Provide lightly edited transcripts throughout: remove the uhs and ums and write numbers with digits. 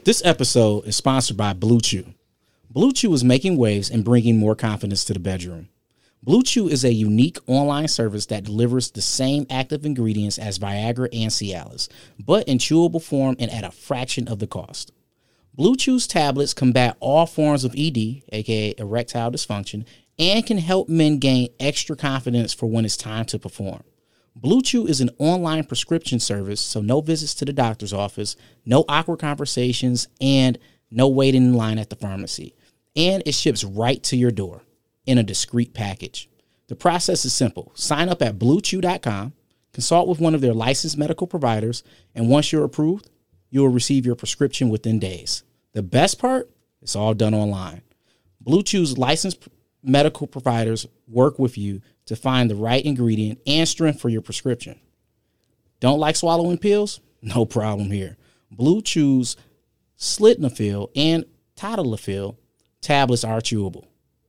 This episode is sponsored by Blue Chew. Blue Chew is making waves and bringing more confidence to the bedroom. Blue Chew is a unique online service that delivers the same active ingredients as Viagra and Cialis, but in chewable form and at a fraction of the cost. Blue Chew's tablets combat all forms of ED, aka erectile dysfunction, and can help men gain extra confidence for when it's time to perform. Blue Chew is an online prescription service, so no visits to the doctor's office, no awkward conversations, and no waiting in line at the pharmacy. And it ships right to your door in a discreet package. The process is simple. Sign up at BlueChew.com, consult with one of their licensed medical providers, and once you're approved, you will receive your prescription within days. The best part? It's all done online. Blue Chew's licensed medical providers work with you to find the right ingredient and strength for your prescription. Don't like swallowing pills? No problem here. Blue Chew's Sildenafil and Tadalafil tablets are chewable.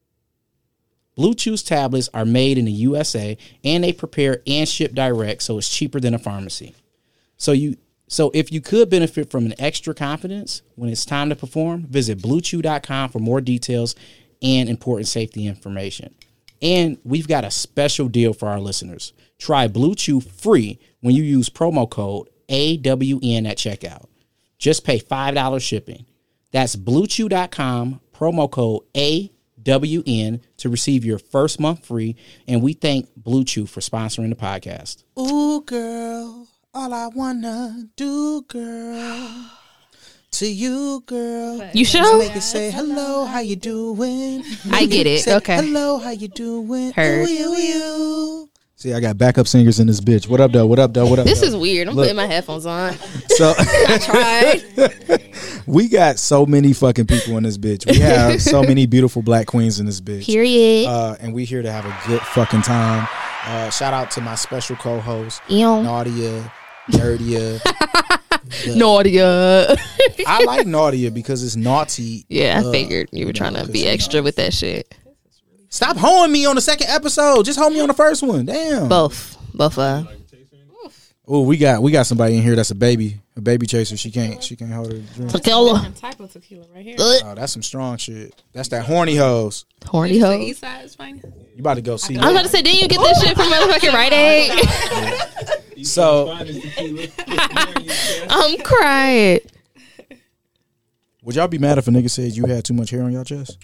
Blue Chew's tablets are made in the USA and they prepare and ship direct, so it's cheaper than a pharmacy. So if you could benefit from an extra confidence when it's time to perform, visit BlueChew.com for more details and important safety information. And we've got a special deal for our listeners. Try Blue Chew free when you use promo code AWN at checkout. Just pay $5 shipping. That's BlueChew.com, promo code AWN to receive your first month free. And we thank Blue Chew for sponsoring the podcast. Ooh, girl, all I wanna do, girl, to you, girl. You sure? Make it say hello, how you doing? I get it. Say, okay. Hello, how you doing? Heard. Ooh, you. See, I got backup singers in this bitch. What up, though? What up, though? What up? This though? is weird. I'm Look. putting my headphones on. So I tried. we got so many fucking people in this bitch. We have so many beautiful black queens in this bitch. Period. And we here to have a good fucking time. Shout out to my special co-host, Ew. Naudia, Nerdia. Naughtier. I like Naudia because it's naughty. Yeah, I figured you were trying to be extra with that shit. Stop hoeing me on the second episode. Just hoe me on the first one. Damn. Both. Oh, we got somebody in here that's a baby chaser. She can't hold her drink. Tequila. Different type of tequila right here. Oh, that's some strong shit. That's that horny hose. Horny The hoe. east side is fine. You about to go see I was about to say, didn't you get this shit from motherfucking Rite Aid? So, I'm crying. would y'all be mad if a nigga said you had too much hair on your chest?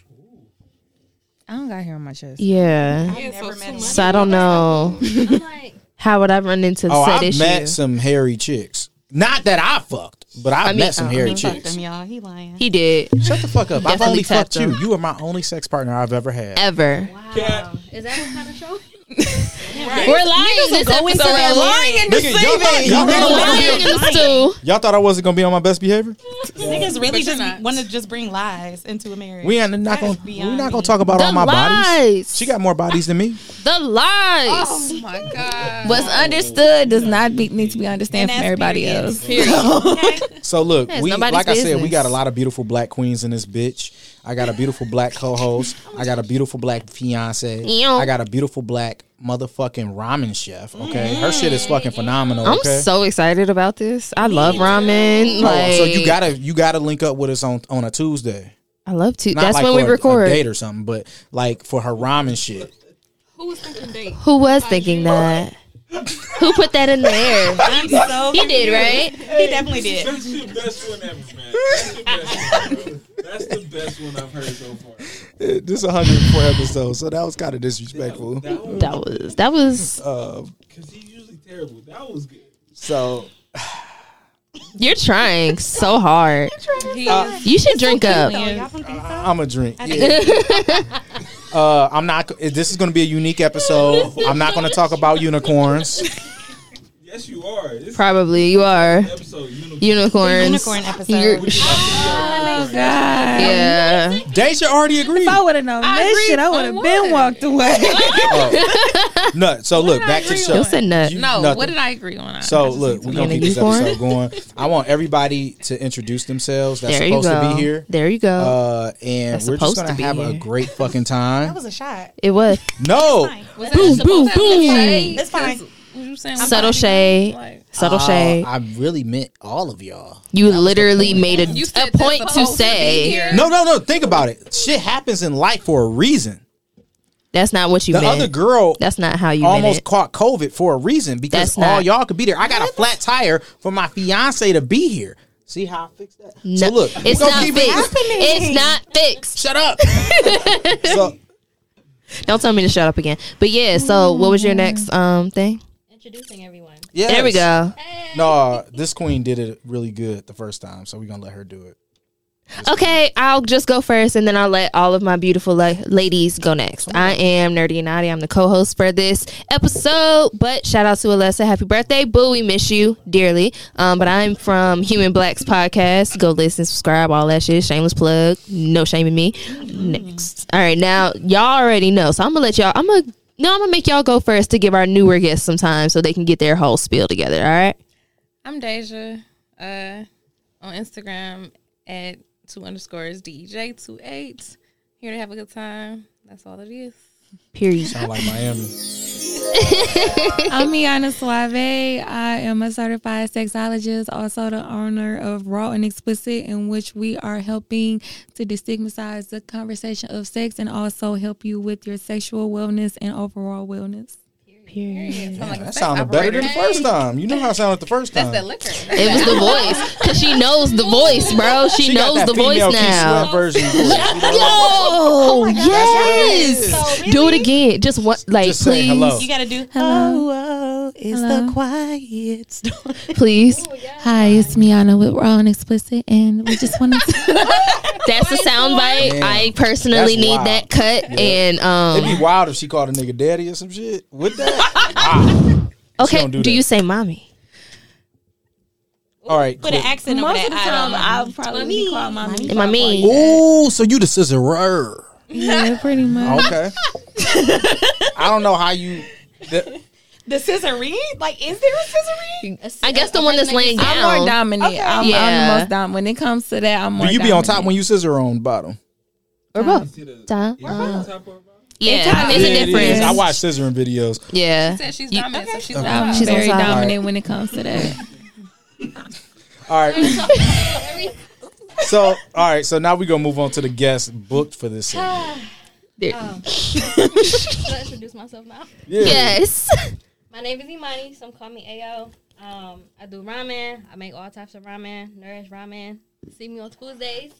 I don't got hair on my chest. Yeah. So I don't know. How would I run into said I've issue? met some hairy chicks. Not that I fucked, but I've met some hairy Fuck chicks. them, y'all. He lying. He did. Shut the fuck up. I've Definitely only fucked tapped you. him. You are my only sex partner I've ever had. Ever. Is that what kind of show? We're lying this episode. lying and Nigga, y'all We're lying in the stew. Y'all thought I wasn't gonna be on my best behavior? Niggas really But you're just not. want to just bring lies into a marriage. We're not That gonna is beyond me. talk about The all my bodies. lies. She got more bodies than me. The lies. Oh my god. What's understood does not need to be understood And from that's everybody period. else. So look, It's we nobody's like I said, we business. got a lot of beautiful black queens in this bitch. I got a beautiful black co-host. I got a beautiful black fiance. Ew. I got a beautiful black motherfucking ramen chef. Okay, her shit is fucking phenomenal. I'm Okay. so excited about this. I love ramen. Like, So you gotta link up with us on a Tuesday. I love to. Not That's like when we for a record. date or something, but like for her ramen shit. Who was thinking date? Who was thinking that? Who put that in the air? I'm so He did, right? He definitely did. That's the best one ever, man. That's the best one I've heard so far. This is 104 episodes, so that was kind of disrespectful. That was. Because he's usually terrible. That was good. So You're trying so hard. You should drink up. I'm a drink. Yeah. I'm not. This is going to be a unique episode. I'm not going to talk about unicorns. Yes, you are. This Probably you are. episode, Unicorns. Unicorn episode. You're- Oh, God. Yeah. Deja already agreed. If I would have known this shit, I would have been walked away. No, so look, back to the show. You said nut. No, Nothing. what did I agree on? So look, we're gonna Being keep a this unicorn? episode going. I want everybody to introduce themselves. That's There you supposed go. to be here. There you go. And That's we're just supposed gonna to be have a here. great fucking That time. was a shot. It was No, Was Boom, that boom, supposed to have boom. shade? It's fine. Was you saying subtle shade. like Subtle shade. I really meant all of y'all. You literally made You a said point that's to supposed be say. here. No. Think about it. Shit happens in life for a reason. That's not what you The meant. other girl That's not how you meant almost it. caught COVID for a reason because That's not- all y'all could be there. I got a flat tire for my fiance to be here. See how I fixed that? No, So look, it's we gonna not keep fixed. it- It's not fixed. Shut up. So Don't tell me to shut up again. But yeah, so what was your next thing? Introducing everyone. yes. There we go. No, this queen did it really good the first time, so we're gonna let her do it. Okay, I'll just go first, and then I'll let all of my beautiful ladies go next. I am Nerdy and Naughty. I'm the co-host for this episode. But shout out to Alessa. Happy birthday, boo. We miss you dearly. But I'm from Human Blacks Podcast. Go listen, subscribe, all that shit. Shameless plug. No shaming me. Next. All right, now y'all already know, so I'm gonna let y'all. I'm gonna make y'all go first to give our newer guests some time so they can get their whole spiel together. All right. I'm Deja. On Instagram at 2_DJ28. Here to have a good time. That's all it is. Period. Sound like Miami. I'm Miana Suave. I am a certified sexologist, also the owner of Raw and Explicit, in which we are helping to destigmatize the conversation of sex and also help you with your sexual wellness and overall wellness. Period. Sound like a That sex sounded better than the operator. first time. You know how it sounded the first time. That's that liquor. It was the voice, cause she knows the voice, bro. She got knows that the voice female Keith now. Sweat version voice. You know? Yo, yes. That's Do it again. Just what, like, Just say please, hello. You gotta do Oh, it's Hello. the quiet storm. please. Hi, it's Miana with Raw and Explicit, and we just wanted to. That's a sound bite. Damn. I personally That's need wild. that cut. And It'd be wild if she called a nigga daddy or some shit. With that? Wow. okay. don't do Do that. you say mommy? All right. Put an cool. accent over Most of that. the time, I'll probably be called mommy. Am I mean? Ooh, so you the scissorer. Yeah, pretty much. Okay. I don't know how you. The scissoring? Like, is there a scissoring? I guess the one that's laying I'm more down. dominant. Okay. I'm Yeah. the most dominant. When it comes to that, I'm more Do you be on top dominant. when you scissor on bottom? Or both. See the Time. top of Yeah, It there's a Yeah, it is. difference. I watch scissoring videos. Yeah. Said she's You- dominant, so she's Okay. I'm on She's top. on very top. dominant when it comes to that. All right. So now we're gonna move on to the guest booked for this segment. Should I introduce myself now? Yeah. Yes. My name is Imani. Some call me Ayo. I do ramen. I make all types of ramen, nourish ramen. See me on Tuesdays.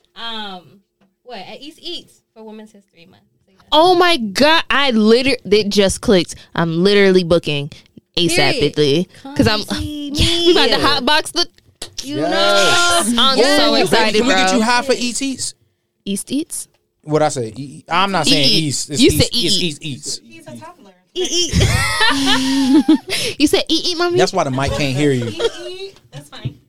At East Eats for Women's History Month. So, yeah. Oh my god! It just clicked. I'm literally booking ASAPidly because I'm. Yeah, we about to hotbox the. Yes. I'm Ooh, so baby, excited, can we get you bro. high for Eat Eats? East Eats. What I say? I'm not saying Eat. East. It's You East. said Eat. It's East Eats. He's a toddler. You said eat, mommy. That's why the mic can't hear you. That's fine.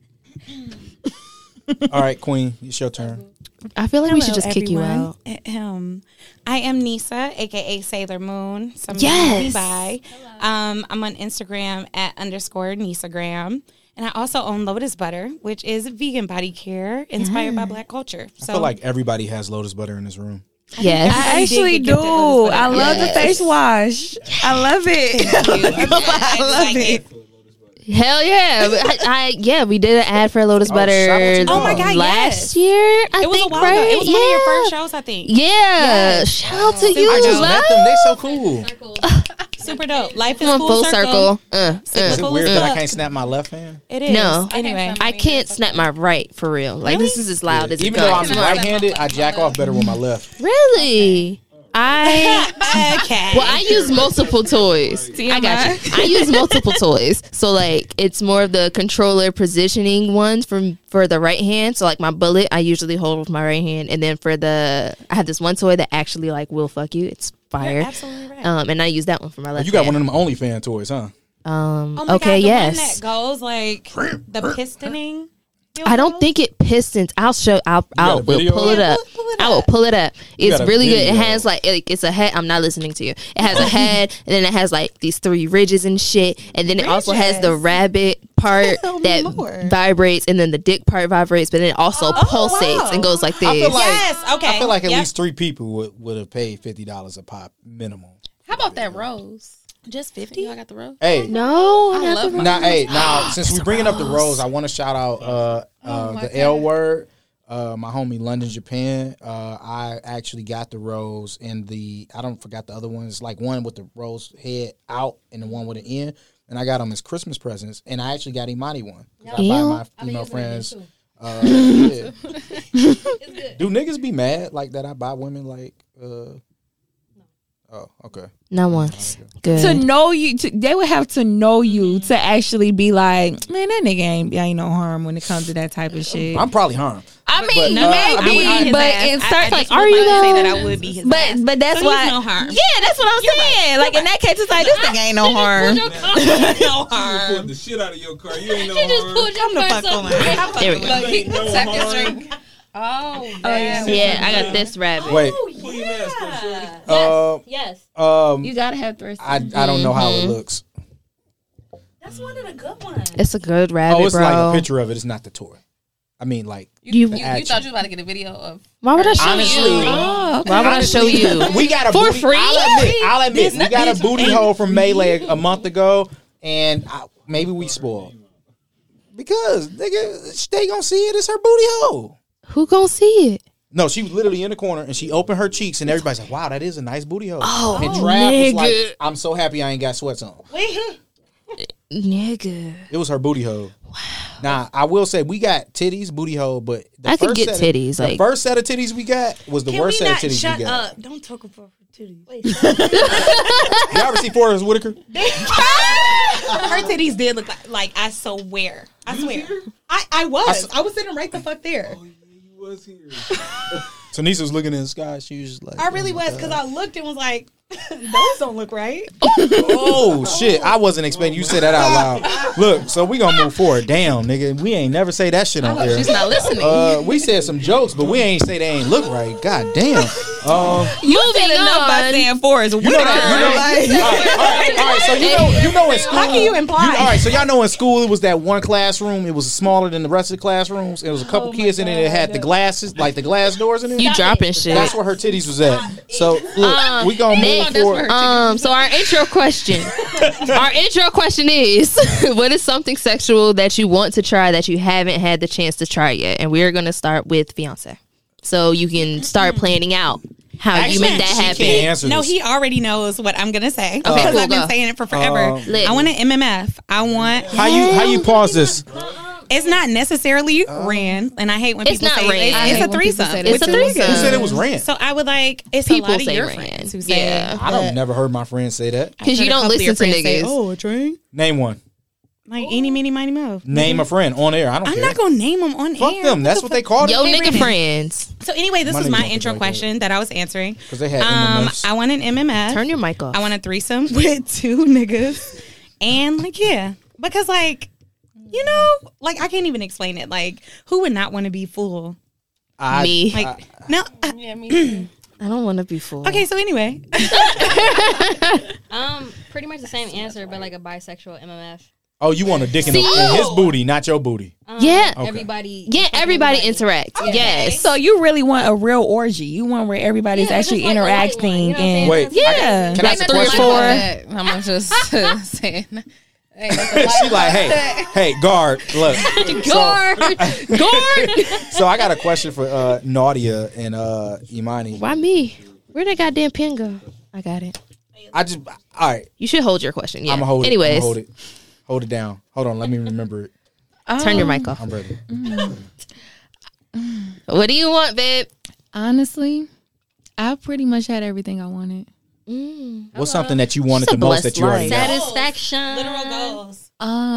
All right, Queen, it's your turn. I feel like we should just kick you out. I am Nisa, aka Sailor Moon. Some Yes. know me by. I'm on Instagram at _Nisagram. And I also own Lotus Butter, which is vegan body care inspired by Black culture. I feel like everybody has lotus butter in this room. Yes. I actually did do. get gifted Lotus Butter. I love Yes. the face wash. I love it. I love it. Hell yeah. We did an ad for Lotus Butter. shout out to Oh my God, last yes. year. I It was think, a while right? ago. It was yeah. one of your first shows, I think. Yeah. Shout out to you, I just love. met them. They so cool. Super dope. Life is Come on, full full circle. circle. Is it Full weird as that I fuck. can't snap my left hand? It is. No. Anyway. I can't snap my right for real. Like this is as loud as it Even though I'm goes. right-handed, I jack off better with my left. Really? I Okay. well, I use multiple toys. I got you. I use multiple toys, so like it's more of the controller positioning ones for the right hand. So like my bullet, I usually hold with my right hand, and then I have this one toy that actually like will fuck you. It's fire. You're absolutely right. And I use that one for my left. You got hand. one of them OnlyFans toys, huh? Oh my Okay, God, the yes. one that goes like the pistoning. I don't think it pistons. I'll show. I'll got a will video? pull it Yeah, up. pull it I will up. pull it up. It's got a really good. It video. has like it's a head. I'm not listening to you. It has a head, and then it has like these 3 ridges and shit, and then it also has the Ridges? rabbit part Tell me that more. vibrates, and then the dick part vibrates, but then it also pulsates wow. and goes like I feel this. like Yes. Okay. I feel like at Yep. least 3 people would have paid $50 a pop minimum. How about that rose? Just 50. I got the rose. Hey, No, I love her. now, since we bringing up the rose, I want to shout out the L Word, my homie London, Japan. I actually got the rose in I don't forgot the other ones, like one with the rose head out and the one with an N. And I got them as Christmas presents. And I actually got Imani one. 'Cause I buy my female friends. Yeah. Do niggas be mad like that I buy women like Oh, okay. Not once. Good. To know you, they would have to know you to actually be like, man, that nigga ain't no harm when it comes to that type of shit. I'm probably harmed. I mean, But, maybe, but in certain, like, are you say though? that I would be his ass. but that's So why. he's no harm. Yeah, that's what I'm saying. Like in that case, it's like this nigga ain't no harm. no You harm. pulled the shit out of your car. You ain't no She just harm. pulled your Come the purse fuck up. on. There we go. You ain't no Tap this harm. drink. Oh, Yeah, I got this rabbit. Wait. Pull your mask up, shorty. Yes. You gotta have thirst. I don't know how it looks. That's one of the good ones. It's a good rabbit, Oh, it's bro. like a picture of it. It's not the toy. I mean, like You- the you action. thought you were about to get a video of. Why would I show Honestly, you? Oh, okay. Why would I show you? We got a For booty, free? I'll admit, we got a booty hole from Melee a month ago, and maybe we spoiled because nigga, they gonna see it. It's her booty hole. Who gonna see it? No, she was literally in the corner and she opened her cheeks, and everybody's like, "Wow, that is a nice booty hole." Oh, and Trav was like, nigga. "I'm so happy I ain't got sweats on." Nigga. It was her booty hole. Wow. Now I will say we got titties, booty hole, but the I could first get set of- titties, The like- first set of titties we got was the worst set of titties we got. Don't talk about her titties. You ever see Forrest Whitaker? Her titties did look like I swear. I swear. I was sitting right the fuck there. You was here. Tanisha was looking in the sky. She was just like, I really was because I looked and was like, those don't look right. "Oh shit!" I wasn't expecting you to say that out loud. Look, so we gonna move forward. Damn, nigga, we ain't never say that shit on air. She's not listening. We said some jokes, but we ain't say they ain't look right. God damn. You said enough by on. saying Forrest You know that. All right. So you know in school. How can you imply? All right. So y'all know in school it was that one classroom. It was smaller than the rest of the classrooms. It was a couple kids in it that had the glasses, like the glass doors in it. You dropping shit. That's where her titties was at. So look, we gonna move forward. So our intro question. Our intro question is what is something sexual that you want to try that you haven't had the chance to try yet? And we're gonna start with fiance. So you can start planning out how you make that she happen. can't answer No, this. he already knows what I'm gonna say Okay, because cool, I've been go. saying it for forever. Lit. I want an MMF. I want. How you pause this? It's not necessarily ran, and I hate when It's people not say ran. I it's hate a when people threesome. say that It's a too. threesome. Who said it was rant? So I would like. It's People a lot of say your ran. friends who say. Yeah. I don't never heard my friends say that. Because you Heard a don't couple of your listen to friends say, niggas. "Oh, a drink." Name one. Like eeny, meeny, miny, mo. Name a friend on air. I don't I'm care. not gonna name them on Fuck air. them. That's what they called Yo, it. nigga friends. So anyway, this My was niggas my don't intro think like question that I was answering. Because they had MMFs. I want an MMF. Turn your mic off. I want a threesome with 2 niggas, and like because like like I can't even explain it. Like who would not want to be full? Me. Like no. Yeah, me too. I don't want to be full. Okay, so anyway, Pretty much the same answer, but like a bisexual MMF. Oh, you want a dick in his booty, not your booty. Yeah. Everybody. Yeah, everybody interact. Yes. So you really want a real orgy? You want where everybody's Yeah, actually just like a light interacting one, you know what I'm and saying? Wait, yeah. Can I ask a Like question? 3 or 4. I'm just saying. She like, hey, guard, look. Guard. So I got a question for Nadia and Imani. Why me? Where that goddamn pen go? I got it. All right, You should hold your question. Yeah. I'm gonna hold Anyways, it. Hold it down. Hold on, let me remember it. turn your mic off. I'm ready. What do you want, babe? Honestly, I pretty much had everything I wanted. What's something that you wanted It's a the most blessed that you already life. got? Satisfaction. literal goals.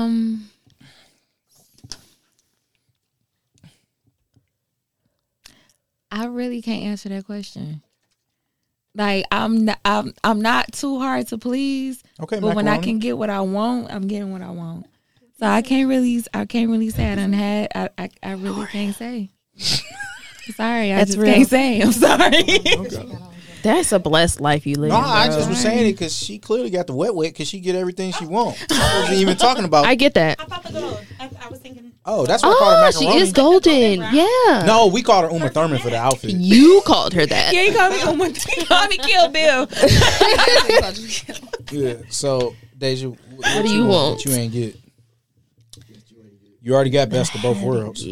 I really can't answer that question. Like I'm not too hard to please. Okay, but when I macaroni. can get what I want, I'm getting what I want. So I can't really say I done had. I really can't say. Sorry, I That's just real. can't say. I'm sorry. That's a blessed life you live. No, I just was saying it because she clearly got the wet because she get everything she wants. I wasn't even talking about. I get that. I thought the goal. I was thinking. Oh, that's what I call her Oh, she macaroni. is golden. Yeah. No, we called her Uma Thurman for the outfit. You called her that. Yeah, he called me Kill Bill. Yeah. So Deja, what do you want? That you ain't get. You already got best of both worlds.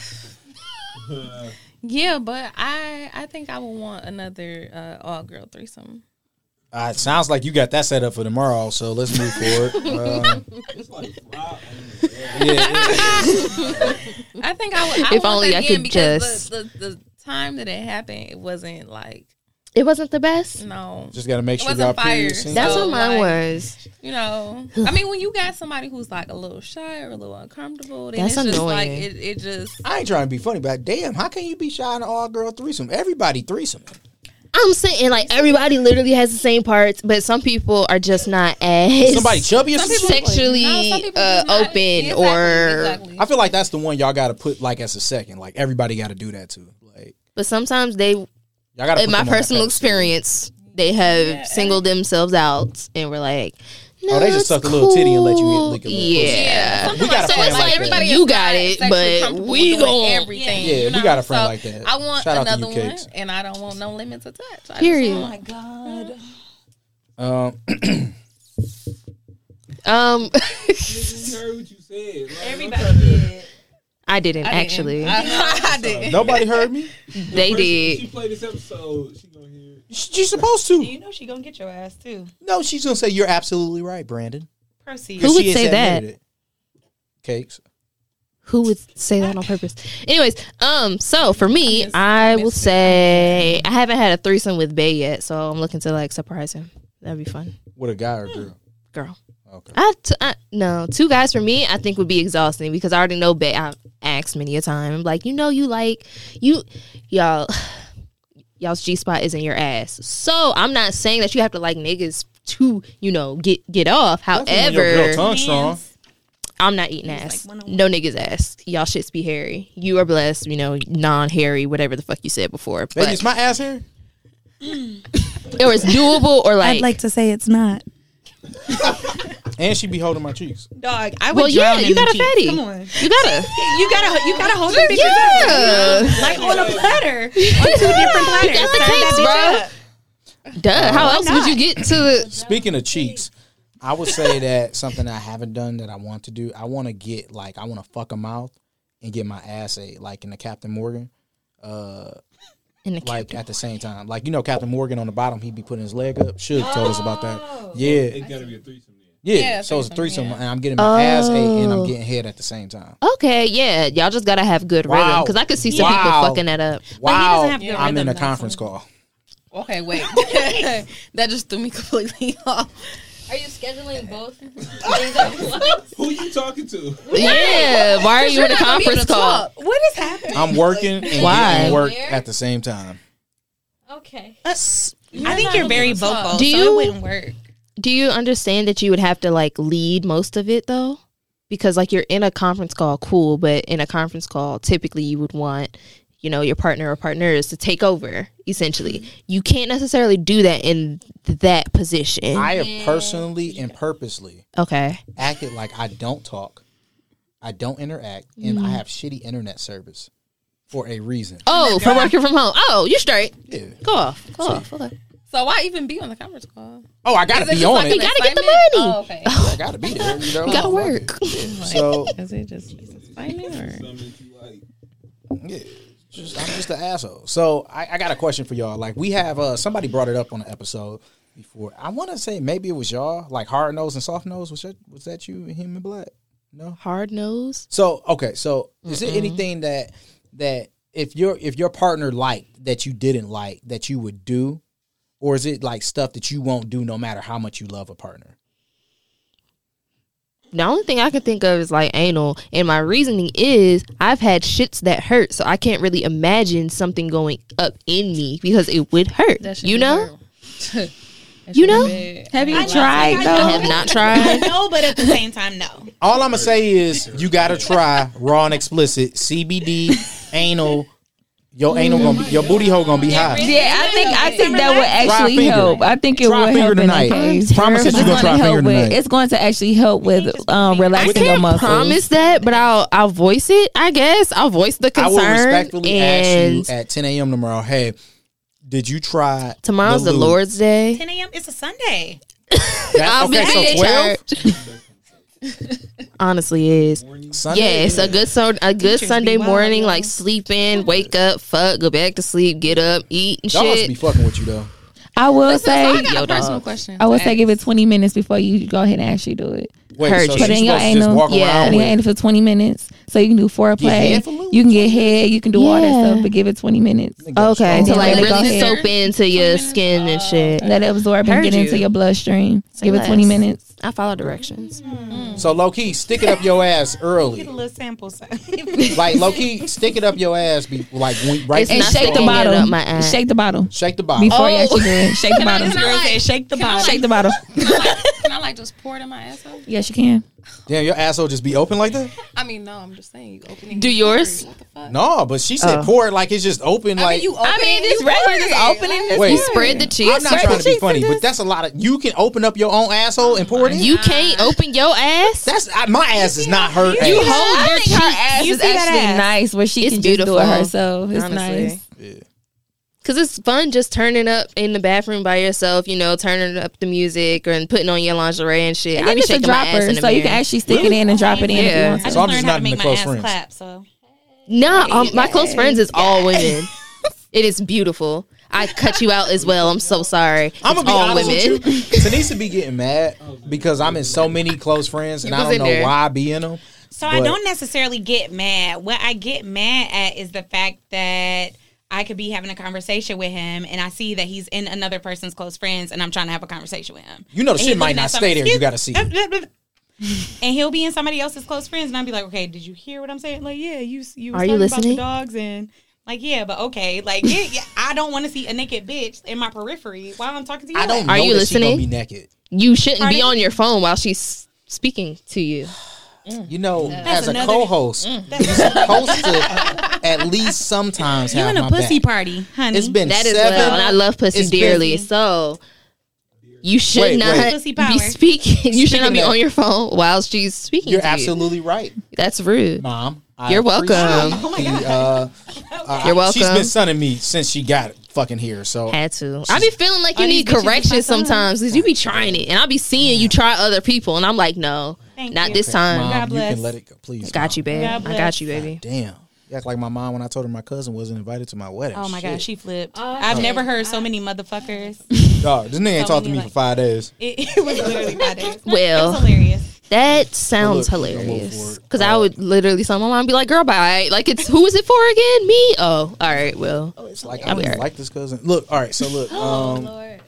Yeah, but I think I would want another all girl threesome. It sounds like you got that set up for tomorrow, so let's move forward. It's like I think I would. If only I could because the time that it happened, it wasn't like It wasn't the best. no. Just got to make It sure wasn't y'all fire. periods sync. That's So, what mine like, was. You know, I mean, when you got somebody who's like a little shy or a little uncomfortable, then That's it's just like annoying. it just. I ain't trying to be funny, but damn, how can you be shy in an all girl threesome? Everybody threesome. I'm saying like everybody literally has the same parts, but some people are just not as Somebody chubby or Some something? people- sexually No, some people just not- open Exactly, or. exactly. I feel like that's the one y'all got to put like as a second. Like everybody got to do that too. Like But sometimes they, y'all got to. in my personal experience, they have singled themselves out and were like, no, Oh, they just it's suck a little titty and let you cool. lick a little pussy. Yeah. Something We got a So friend it's like like that. everybody you is got not it, sexually but comfortable we doing gon' everything. Yeah, you we know? got a friend So like that. I want Shout out to another you, one, Cakes. and I don't want no limits attached. Period. Oh my god. You heard what you said. Like, Everybody did. I didn't actually. I did. Nobody heard me. They She did. played this episode. She gonna hear it. She's supposed to. You know she gonna get your ass too. No, she's gonna say you're absolutely right, Brandon. Proceed. Who would She has say that? admitted it. Cakes. Who would say that on purpose? Anyways, so for me, I will say I haven't had a threesome with Bay yet, so I'm looking to like surprise him. That'd be fun. With a guy or girl? Girl. Okay. No, 2 guys for me I think would be exhausting because I already know Bay. I've asked many a time. I'm like, you like y'all's G-spot isn't your ass. So I'm not saying that you have to like niggas to, get off. Definitely when your girl However, tongue strong. I'm not eating It's ass. like one-on-one. No niggas ass. Y'all shits be hairy. You are blessed, non-hairy, whatever the fuck you said before. Baby, But is my ass hair? or it's doable or like to say it's not. And she be holding my cheeks. Dog, I would well, yeah, drown you in got them a cheeks. fatty. Come on. You gotta hold them bitches Yeah. up. Like on a platter. On 2 different platters. You got the Serve cakes, that bitch up. Duh. How else would you get to the Speaking of cheeks, I would say that something I haven't done that I want to do. I want to get I want to fuck a mouth and get my ass ate like in the Captain Morgan. in the Like at the same time, like Captain Morgan on the bottom, he'd be putting his leg up. Should told us about that. Yeah, It gotta be a threesome then. yeah. Yeah, So it's a threesome, threesome, and I'm getting my ass ate and I'm Oh. getting head at the same time. Okay, yeah, y'all just gotta have good rhythm Wow. because I could see some Wow. people fucking that up. Wow, have good I'm in rhythm, a though, conference so- call. Okay, wait. That just threw me completely off. Are you scheduling both things at once? Who you talking to? Yeah, why are you in a conference call? What is happening? I'm working and Why? getting work Where? at the same time. Okay. I think you're very vocal, Do so you- it wouldn't work. Do you understand that you would have to like lead most of it though? Because like you're in a conference call, cool, but in a conference call, typically you would want, your partner or partners to take over, essentially. You can't necessarily do that in that position. I have personally and purposely Okay. acted like I don't talk, I don't interact, and I have shitty internet service for a reason. Oh, for working from home. Oh, you're straight. Yeah. Go off. Okay. So why even be on the conference call? Oh, I gotta Is it be just on like it. an You gotta get the excitement? money. Oh, okay. I gotta be there. You gotta work. So Is it just excitement or? Something that you like. yeah, I'm just an asshole. So I got a question for y'all. Like we have somebody brought it up on the episode before. I want to say maybe it was y'all. Like hard nose and soft nose. Was that you and him and Black? No. Hard nose. So okay. So is there anything that if your partner liked that you didn't like that you would do, or is it like stuff that you won't do no matter how much you love a partner? The only thing I can think of is like anal, and my reasoning is I've had shits that hurt, so I can't really imagine something going up in me because it would hurt. That should You be know? hurt. You know? Have you I tried know. though? I have not tried. No, but at the same time, no. All I'm gonna say is you gotta try raw and explicit CBD anal. Your anal gonna be your booty hole gonna be high. Yeah, I think that would actually finger. help. I think it Try would finger help in tonight. that case. Promise that It's you gonna try help finger with. tonight. It's going to actually help with I relaxing your can't muscles. promise that, but I'll voice it. I guess I'll voice the I concern. will respectfully ask and you at 10 a.m. tomorrow. Hey, did you try? tomorrow's the lube? Lord's Day. 10 a.m. It's a Sunday. I'll be Okay, so in 12? charge. Honestly, is Sunday? yes a good Teachers Sunday be wild, morning, yo. like sleep in, wake up, fuck, go back to sleep, get up, eat and Y'all must be shit. fucking with you though. I will So I say, got Yo, a personal dog. question. I would say give it 20 minutes before you go ahead and actually do it. Wait, Heard so you. she's Put it in your supposed to just anal. walk Yeah. around Put it in your with anal for 20 minutes. So you can do foreplay. head for lube? You can get head. You can do all that Yeah. stuff, but give it 20 minutes. Okay, Until to like they go really ahead. soap into your skin and shit. Let it absorb and Heard get into you. your bloodstream. Give it less. 20 minutes. I follow directions. So low key, stick it up your ass Get early. a little sample size. Like low key, stick it up your ass. Right It's And not shake the sticking it bottle. up my ass. Shake the bottle Shake the bottle. before you actually do it. Shake the bottle. Girl said, shake the bottle. Shake the bottle. Can I like just pour it in my asshole? Yes, you can. Damn, your asshole just be open like that? I mean, no, I'm just saying you opening. Do yours? What the fuck? No, but she said pour it like it's just open. I Like mean, you open it's regular, just opening this. wait, You spread the cheeks. I'm not trying to be funny, but that's a lot of. You can open up your own asshole and pour it in. You can't open your ass. That's my ass is not hurt. You ass. hold your I think her cheeks. ass You is see that actually ass? nice where she It's can just do beautiful, it herself. It's honestly. nice. Yeah. Cause it's fun just turning up in the bathroom by yourself, you know, turning up the music and putting on your lingerie and shit. And I then be it's a shaking my ass dropper, in the so you can mirror. actually stick it in and drop it in if Yeah. you want I to. just So I'm learned just how not to make in the my close ass friends. clap. So No, my close friends is all women. It is beautiful. I cut you out as well. I'm so sorry. I'm gonna It's be all honest women. with you. Tanisha be getting mad because I'm in so many close friends and You I was don't in know there. why I be in them. So I But- don't necessarily get mad. What I get mad at is the fact that I could be having a conversation with him and I see that he's in another person's close friends and I'm trying to have a conversation with him. You know the And shit he's might looking not at stay there. You something- gotta see. And he'll be in somebody else's close friends and I'll be like, okay, did you hear what I'm saying? Like, yeah, you was Are you talking about listening? the dogs and like, yeah, but okay. Like, yeah, I don't want to see a naked bitch in my periphery while I'm talking to you. I don't Are know you that she gonna listening? be naked. You shouldn't be Pardon? on your phone while she's speaking to you. You know, as a another- co-host, you're supposed to at least sometimes You have in a my pussy back. party, honey. It's been That is 7. well, and I love pussy It's been- dearly. So you should Wait, not wait. Pussy power. be speaking. You should Speaking not be of that- on your phone while she's speaking. You're to you. absolutely right, That's rude. Mom. I You're welcome. appreciate Oh my the, You're welcome. She's been sunning me since she got fucking here. So Had to. I be feeling like you Are need these bitches correction just my son? sometimes because you be trying it, and I be seeing you try other people, and I'm like, no, Thank not you. this time. Mom, God you bless. can let it go, please. Got you, babe. God I bless. got you, baby. Damn. You act like my mom when I told her my cousin wasn't invited to my wedding. Oh my Shit. gosh, she flipped. I've never heard so many motherfuckers. Dog, this nigga ain't So talked to many, me for like- 5 days. It was literally 5 days. Well, it was hilarious. that sounds Well, look, I'm gonna move hilarious. forward. Because I would literally tell my mom, be like, girl, bye. Like, it's who is it for again? Me? Oh, all right. Well, It's like I I'll don't be even alright. like this cousin. Look, all right. So look, Lord.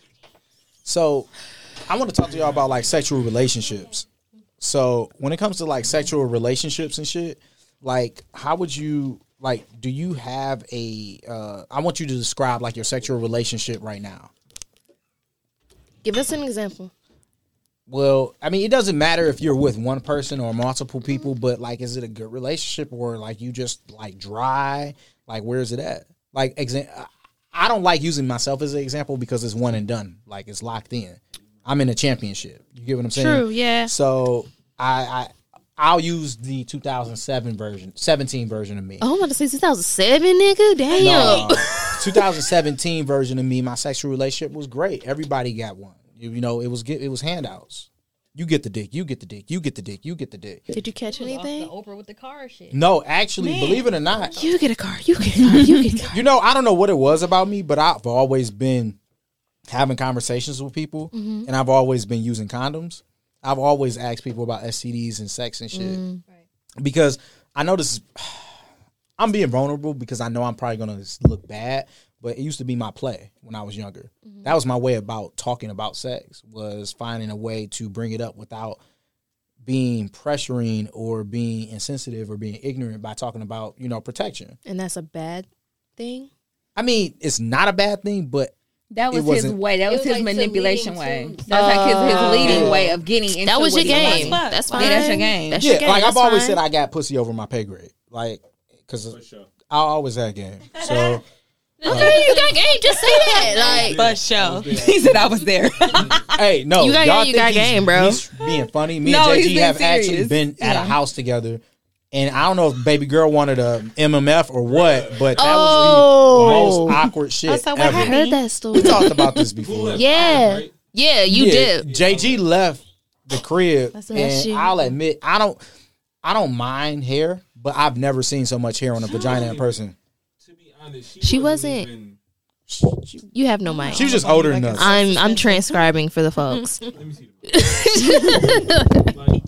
so I want to talk to y'all about like sexual relationships. So when it comes to like sexual relationships and shit, like how would you like? Do you have a? I want you to describe like your sexual relationship right now. give us an example. Well, I mean, it doesn't matter if you're with one person or multiple people, but like, is it a good relationship or like you just like dry? Like, where is it at? Like, I don't like using myself as an example because it's one and done. Like, it's locked in. I'm in a championship. You get what I'm saying? True, yeah. So I'll use the 17 version of me. Oh, I'm about to say 2007, nigga. Damn. No, 2017 version of me, my sexual relationship was great. Everybody got one. You know, it was handouts. You get the dick, you get the dick, you get the dick, you get the dick. Did you catch Off the anything? Oprah with the car shit. No, actually, believe it or not, You get a car. You get a car. You get a car. you know, I don't know what it was about me, but I've always been having conversations with people, and I've always been using condoms. I've always asked people about STDs and sex and shit because I know this is. I'm being vulnerable because I know I'm probably gonna look bad, but it used to be my play when I was younger. That was my way about talking about sex, was finding a way to bring it up without being pressuring or being insensitive or being ignorant by talking about, you know, protection. And that's a bad thing? I mean, it's not a bad thing, but That was It his wasn't- way. That was was his like to manipulation leading way. to- That's like his leading way of getting into That was your what he game. wanted. That's Yeah, fine. that's your game. That's yeah, your game. like I've That's always fine. said, I got pussy over my pay grade, like because For sure. I always had game. So Okay, you got game. Just say that. Like, For sure. He said I was there. hey, no, You got y'all game, you think got he's- game, bro. He's being funny. Me No, and he's JG being have actually serious. been at a Yeah. house together, and I don't know if baby girl wanted a MMF or what, but that Oh. was the most awkward shit so what ever. I heard that story. We talked about this Who before. left? Yeah. Right? Yeah, you did. JG left the crib, That's and shit. I'll admit I don't mind hair, but I've never seen so much hair on a vagina in person. To be honest, She wasn't- even- You have no mind. She was just older than us. I'm transcribing for the folks. Let me see. Like,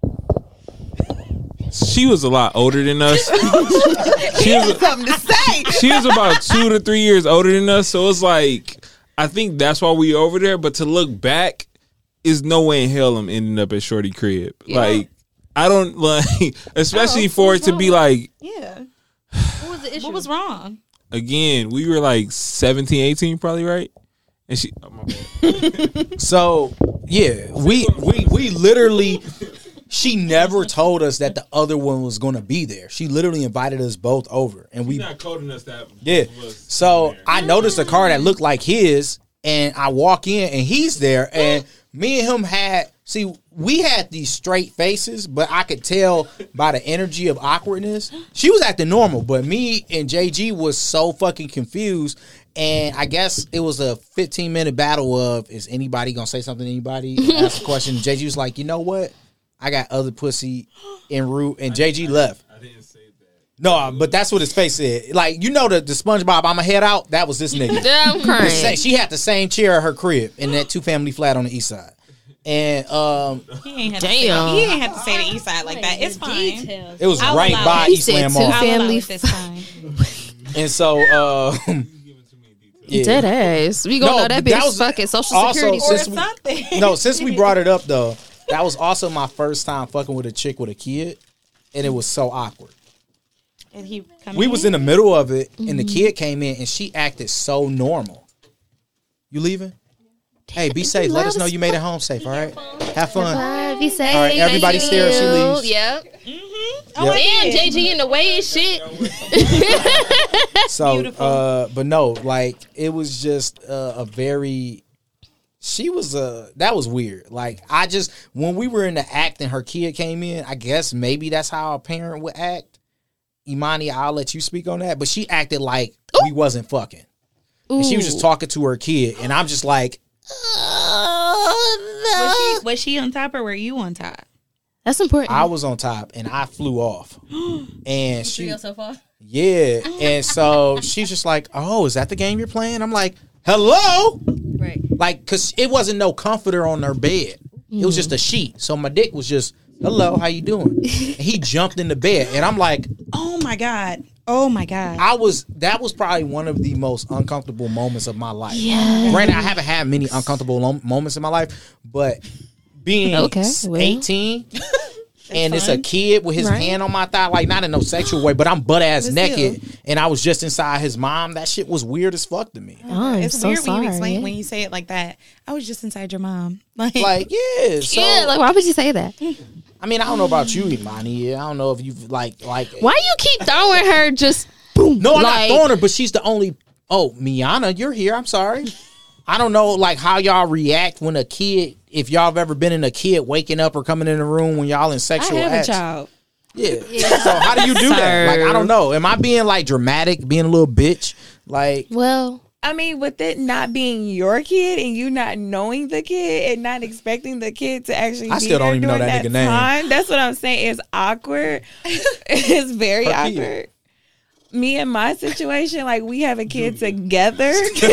she was a lot older than us. She was Something to say. she was about 2 to 3 years older than us, so it's like I think that's why we over there. But to look back, is no way in hell I'm ending up at Shorty crib. Like I don't like, especially for it to be like Yeah. What was the issue? What was wrong? again. We were like 17, 18 probably, right? And she, oh, my bad. So yeah, we literally. She never told us that the other one was going to be there. She literally invited us both over, and we She's not coding us that. yeah. was So there. I noticed a car that looked like his, and I walk in, and he's there, and me and him we had these straight faces, but I could tell by the energy of awkwardness. She was acting normal, but me and JG was so fucking confused. And I guess it was a 15-minute battle of, is anybody going to say something to anybody? Ask a question. JG was like, you know what? I got other pussy en route, and JG left. I didn't say that. No, but that's what his face said. Like, you know the SpongeBob, I'ma head out? That was this nigga. I'm crying. She had the same chair at her crib in that 2-family flat on the east side. And He ain't had to Damn. say, he ain't have to say the east side like that. It's fine. Details. it was I'll right allow by it. He Eastland said Mall. two- I'll allow Family it this time. And so, yeah. Dead ass. We gonna No, know that but that bitch was fucking social also security. Or since we- something. No, since we brought it up, though, that was also my first time fucking with a chick with a kid, and it was so awkward. Did he come We was in the middle of it, and the kid came in, and she acted so normal. You leaving? Hey, be safe. Let us know you made it home safe, all right? Have fun. Bye, be safe. All right, everybody Thank stare if she you. leaves. Yep. Oh, I Damn, did. JG in the way and shit. So, Beautiful. but no, like, it was just a very... that was weird. Like, when we were in the act and her kid came in, I guess maybe that's how a parent would act. Imani, I'll let you speak on that. But she acted like we wasn't fucking. And she was just talking to her kid. And I'm just like, Was she on top or were you on top? That's important. I was on top and I flew off. And she, So far. yeah. And so she's just like, oh, is that the game you're playing? I'm like, hello? Right. Like, because it wasn't no comforter on her bed. It was just a sheet. So my dick was just, hello, how you doing? And he jumped in the bed. And I'm like, Oh my God. Oh my God. that was probably one of the most uncomfortable moments of my life. Yeah. Granted, I haven't had many uncomfortable moments in my life, but being Okay, well. 18 and it's a kid with his Right. hand on my thigh, like not in no sexual way, but I'm butt ass But naked, and I was just inside his mom. That shit was weird as fuck to me. Oh, I'm It's so weird sorry. when you explain when you say it like that. I was just inside your mom. Like Yeah, so Yeah, like why would you say that? I mean, I don't know about you, Imani. I don't know if you've like. Why you keep throwing her just boom? No, I'm like, not throwing her, but she's the only. Oh, Miana, you're here. I'm sorry. I don't know, like how y'all react when a kid. If y'all have ever been in a kid waking up or coming in the room when y'all in I sexual have acts. a child. Yeah. So how do you do that? Like I don't know. Am I being like dramatic, being a little bitch? Like Well, I mean, with it not being your kid and you not knowing the kid and not expecting the kid to actually I be still don't there even know during that nigga name. time, that's what I'm saying. It's awkward. It's very Her awkward. kid. Me and my situation, like we have a kid together.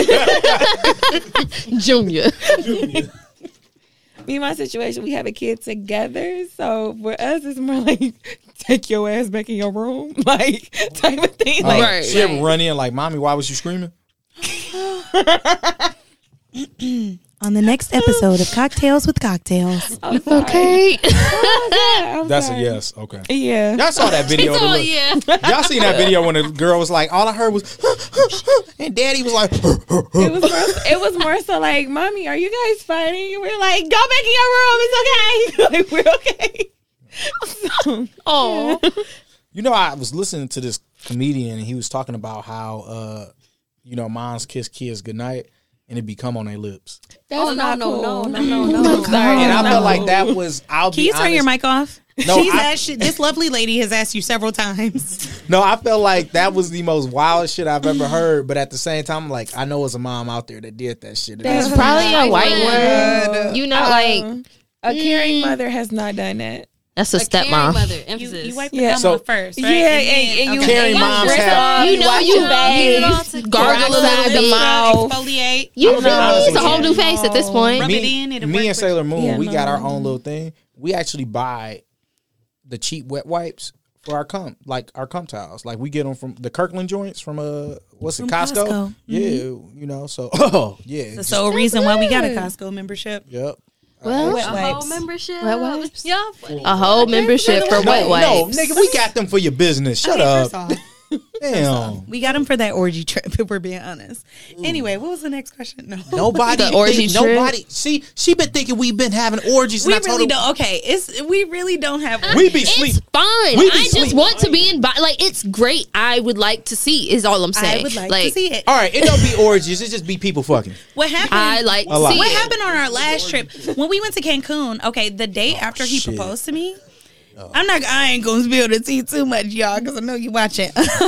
Junior. Me and my situation, we have a kid together. So for us, it's more like take your ass back in your room, like type of thing. Like Right. she ever run in like, mommy, why was you screaming? on the next episode of Cocktails with Cocktails. I'm sorry. Okay. I'm That's sorry. a yes. Okay. Yeah. Y'all saw that video. Oh yeah. Y'all seen that video when the girl was like, all I heard was, and daddy was like, It was more so like, mommy, are you guys fighting? We're like, go back in your room. It's okay. Like, we're okay. So, Oh. you know, I was listening to this comedian and he was talking about how, moms kiss kids goodnight and it be cum on their lips. that's Oh, not no, cool. no. And I Sorry, felt no. like that was, I'll Can be you turn your honest, mic off? No, This lovely lady has asked you several times. no, I felt like that was the most wild shit I've ever heard. But at the same time, like, I know it's a mom out there that did that shit. It's probably a white one. You know, like A caring mother has not done that. that's a Caring stepmom. mother, emphasis. You wipe the Yeah. gum So- off first, right? Yeah, then- and you okay. Caring moms have. You know, you bathe, gargle a little outside the bit. mouth. Exfoliate. You I'm gonna be honest it's a with whole you. new face at this point. Rub it in, Me, it'll me work and with- Sailor Moon, Yeah, we got our no. own little thing. We actually buy the cheap wet wipes for our cum towels. Like we get them from the Kirkland joints from From Costco? Costco. Yeah, you know. So yeah, The sole reason why we got a Costco membership. yep. Well, A whole Wipes. membership. Wet wipes? Y'all funny. a whole membership for wet wipes. No, nigga, we got them for your business. Shut up. First off, Damn. we got them for that orgy trip, if we're being honest. Anyway, what was the next question? No. Nobody, The orgy trip? nobody. See, she been thinking we've been having orgies. We and I told really her, don't. Okay, we really don't have. We be sleep. It's fine. We be I just sleep. want to be in. Like it's great. I would like to see. Is all I'm saying. I would like to see it. All right, it don't be orgies. It just be people fucking. What happened? I like to A lot. see What it. happened on our last trip when we went to Cancun? Okay, the day after he shit. proposed to me. I ain't gonna spill the tea too much, y'all, because I know you watching.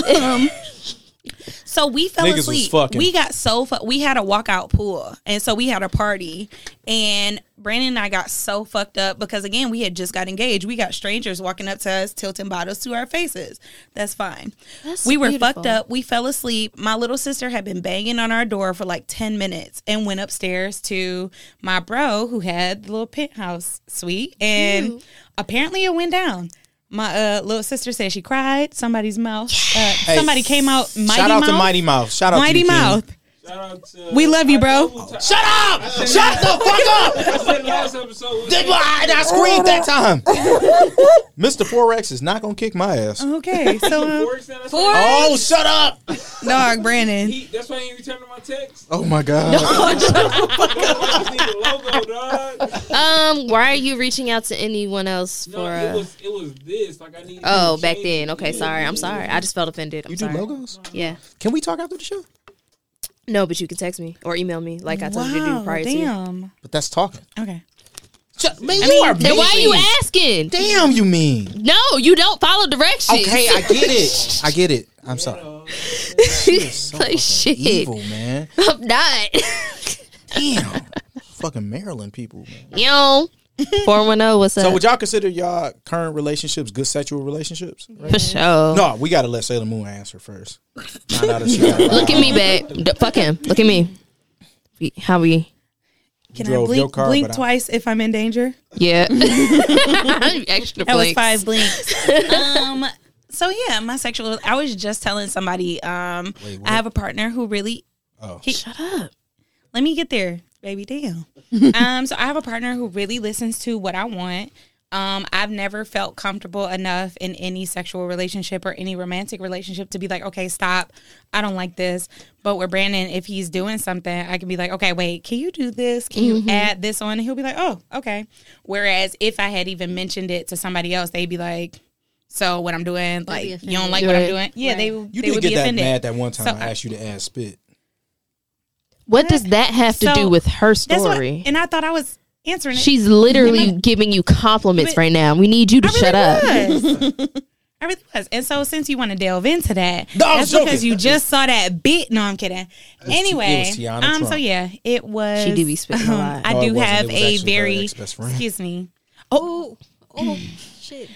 So we fell Niggas was asleep. fucking. We got we had a walkout pool, and so we had a party. And Brandon and I got so fucked up because again we had just got engaged. We got strangers walking up to us, tilting bottles to our faces. That's fine. We were beautiful. fucked up. We fell asleep. My little sister had been banging on our door for like 10 minutes and went upstairs to my bro who had the little penthouse suite, and apparently it went down. My little sister said she cried. Somebody's mouth. Somebody came out. Mighty Shout out Mouth. to Mighty Mouth. Shout out Mighty to you, King. Mouth. Shout out to, We love you, bro. Shut up! Shut the fuck up! I said last episode. was- I screamed that time. Mr. Forex is not gonna kick my ass. Okay, so Forex, that's why Oh, shut up! dog Brandon. that's why he ain't returning my text. Oh my god! I just need the logo, dog. Why are you reaching out to anyone else No, for? it was this. Like I need. Oh, back then. Okay, sorry. I'm sorry. I just felt offended. I'm You do sorry. logos? Yeah. Can we talk after the show? No, but you can text me or email me like I told you to do prior to. Damn. But that's talking. Okay. Man, you are Then why are you mean. asking? Damn, you mean? No, you don't follow directions. Okay, I get it. I get it. I'm sorry. She is so Like fucking shit. evil, man. I'm not. Damn. Fucking Maryland people, man. Yo, 410. What's So up? would y'all consider y'all current relationships good sexual relationships? For sure. No, we gotta let Sailor Moon answer first. Find out if she got it Look at me, babe. Fuck him. Look at me. How we? Can drove I your car, blink but I- twice if I'm in danger? Yeah. Extra That was blinks. 5 blinks. So yeah, my sexual. I was just telling somebody. I have a partner who really. Oh. Shut up. Let me get there, baby. Damn. So I have a partner who really listens to what I want. I've never felt comfortable enough in any sexual relationship or any romantic relationship to be like, okay, stop. I don't like this. But with Brandon, if he's doing something, I can be like, okay, wait, can you do this? Can you add this on? And he'll be like, oh, okay. Whereas if I had even mentioned it to somebody else, they'd be like, so what I'm doing, like, you don't like what I'm Right. doing? Yeah, Right. they You would did be get that offended. mad that one time So I asked you to add spit. What does that have to So, do with her That's what, story? and I thought I was answering it. She's literally giving you compliments But- right now. We need you to I really shut up. was. I really was. And so since you want to delve into that, No, I was that's because joking. you just saw that bit. No, I'm kidding. Anyway, it was Tiana Trump. so yeah, it was. She do be spitting a lot. I No, it do wasn't. have It was a actually her very, ex-best friend. excuse me. Oh, shit.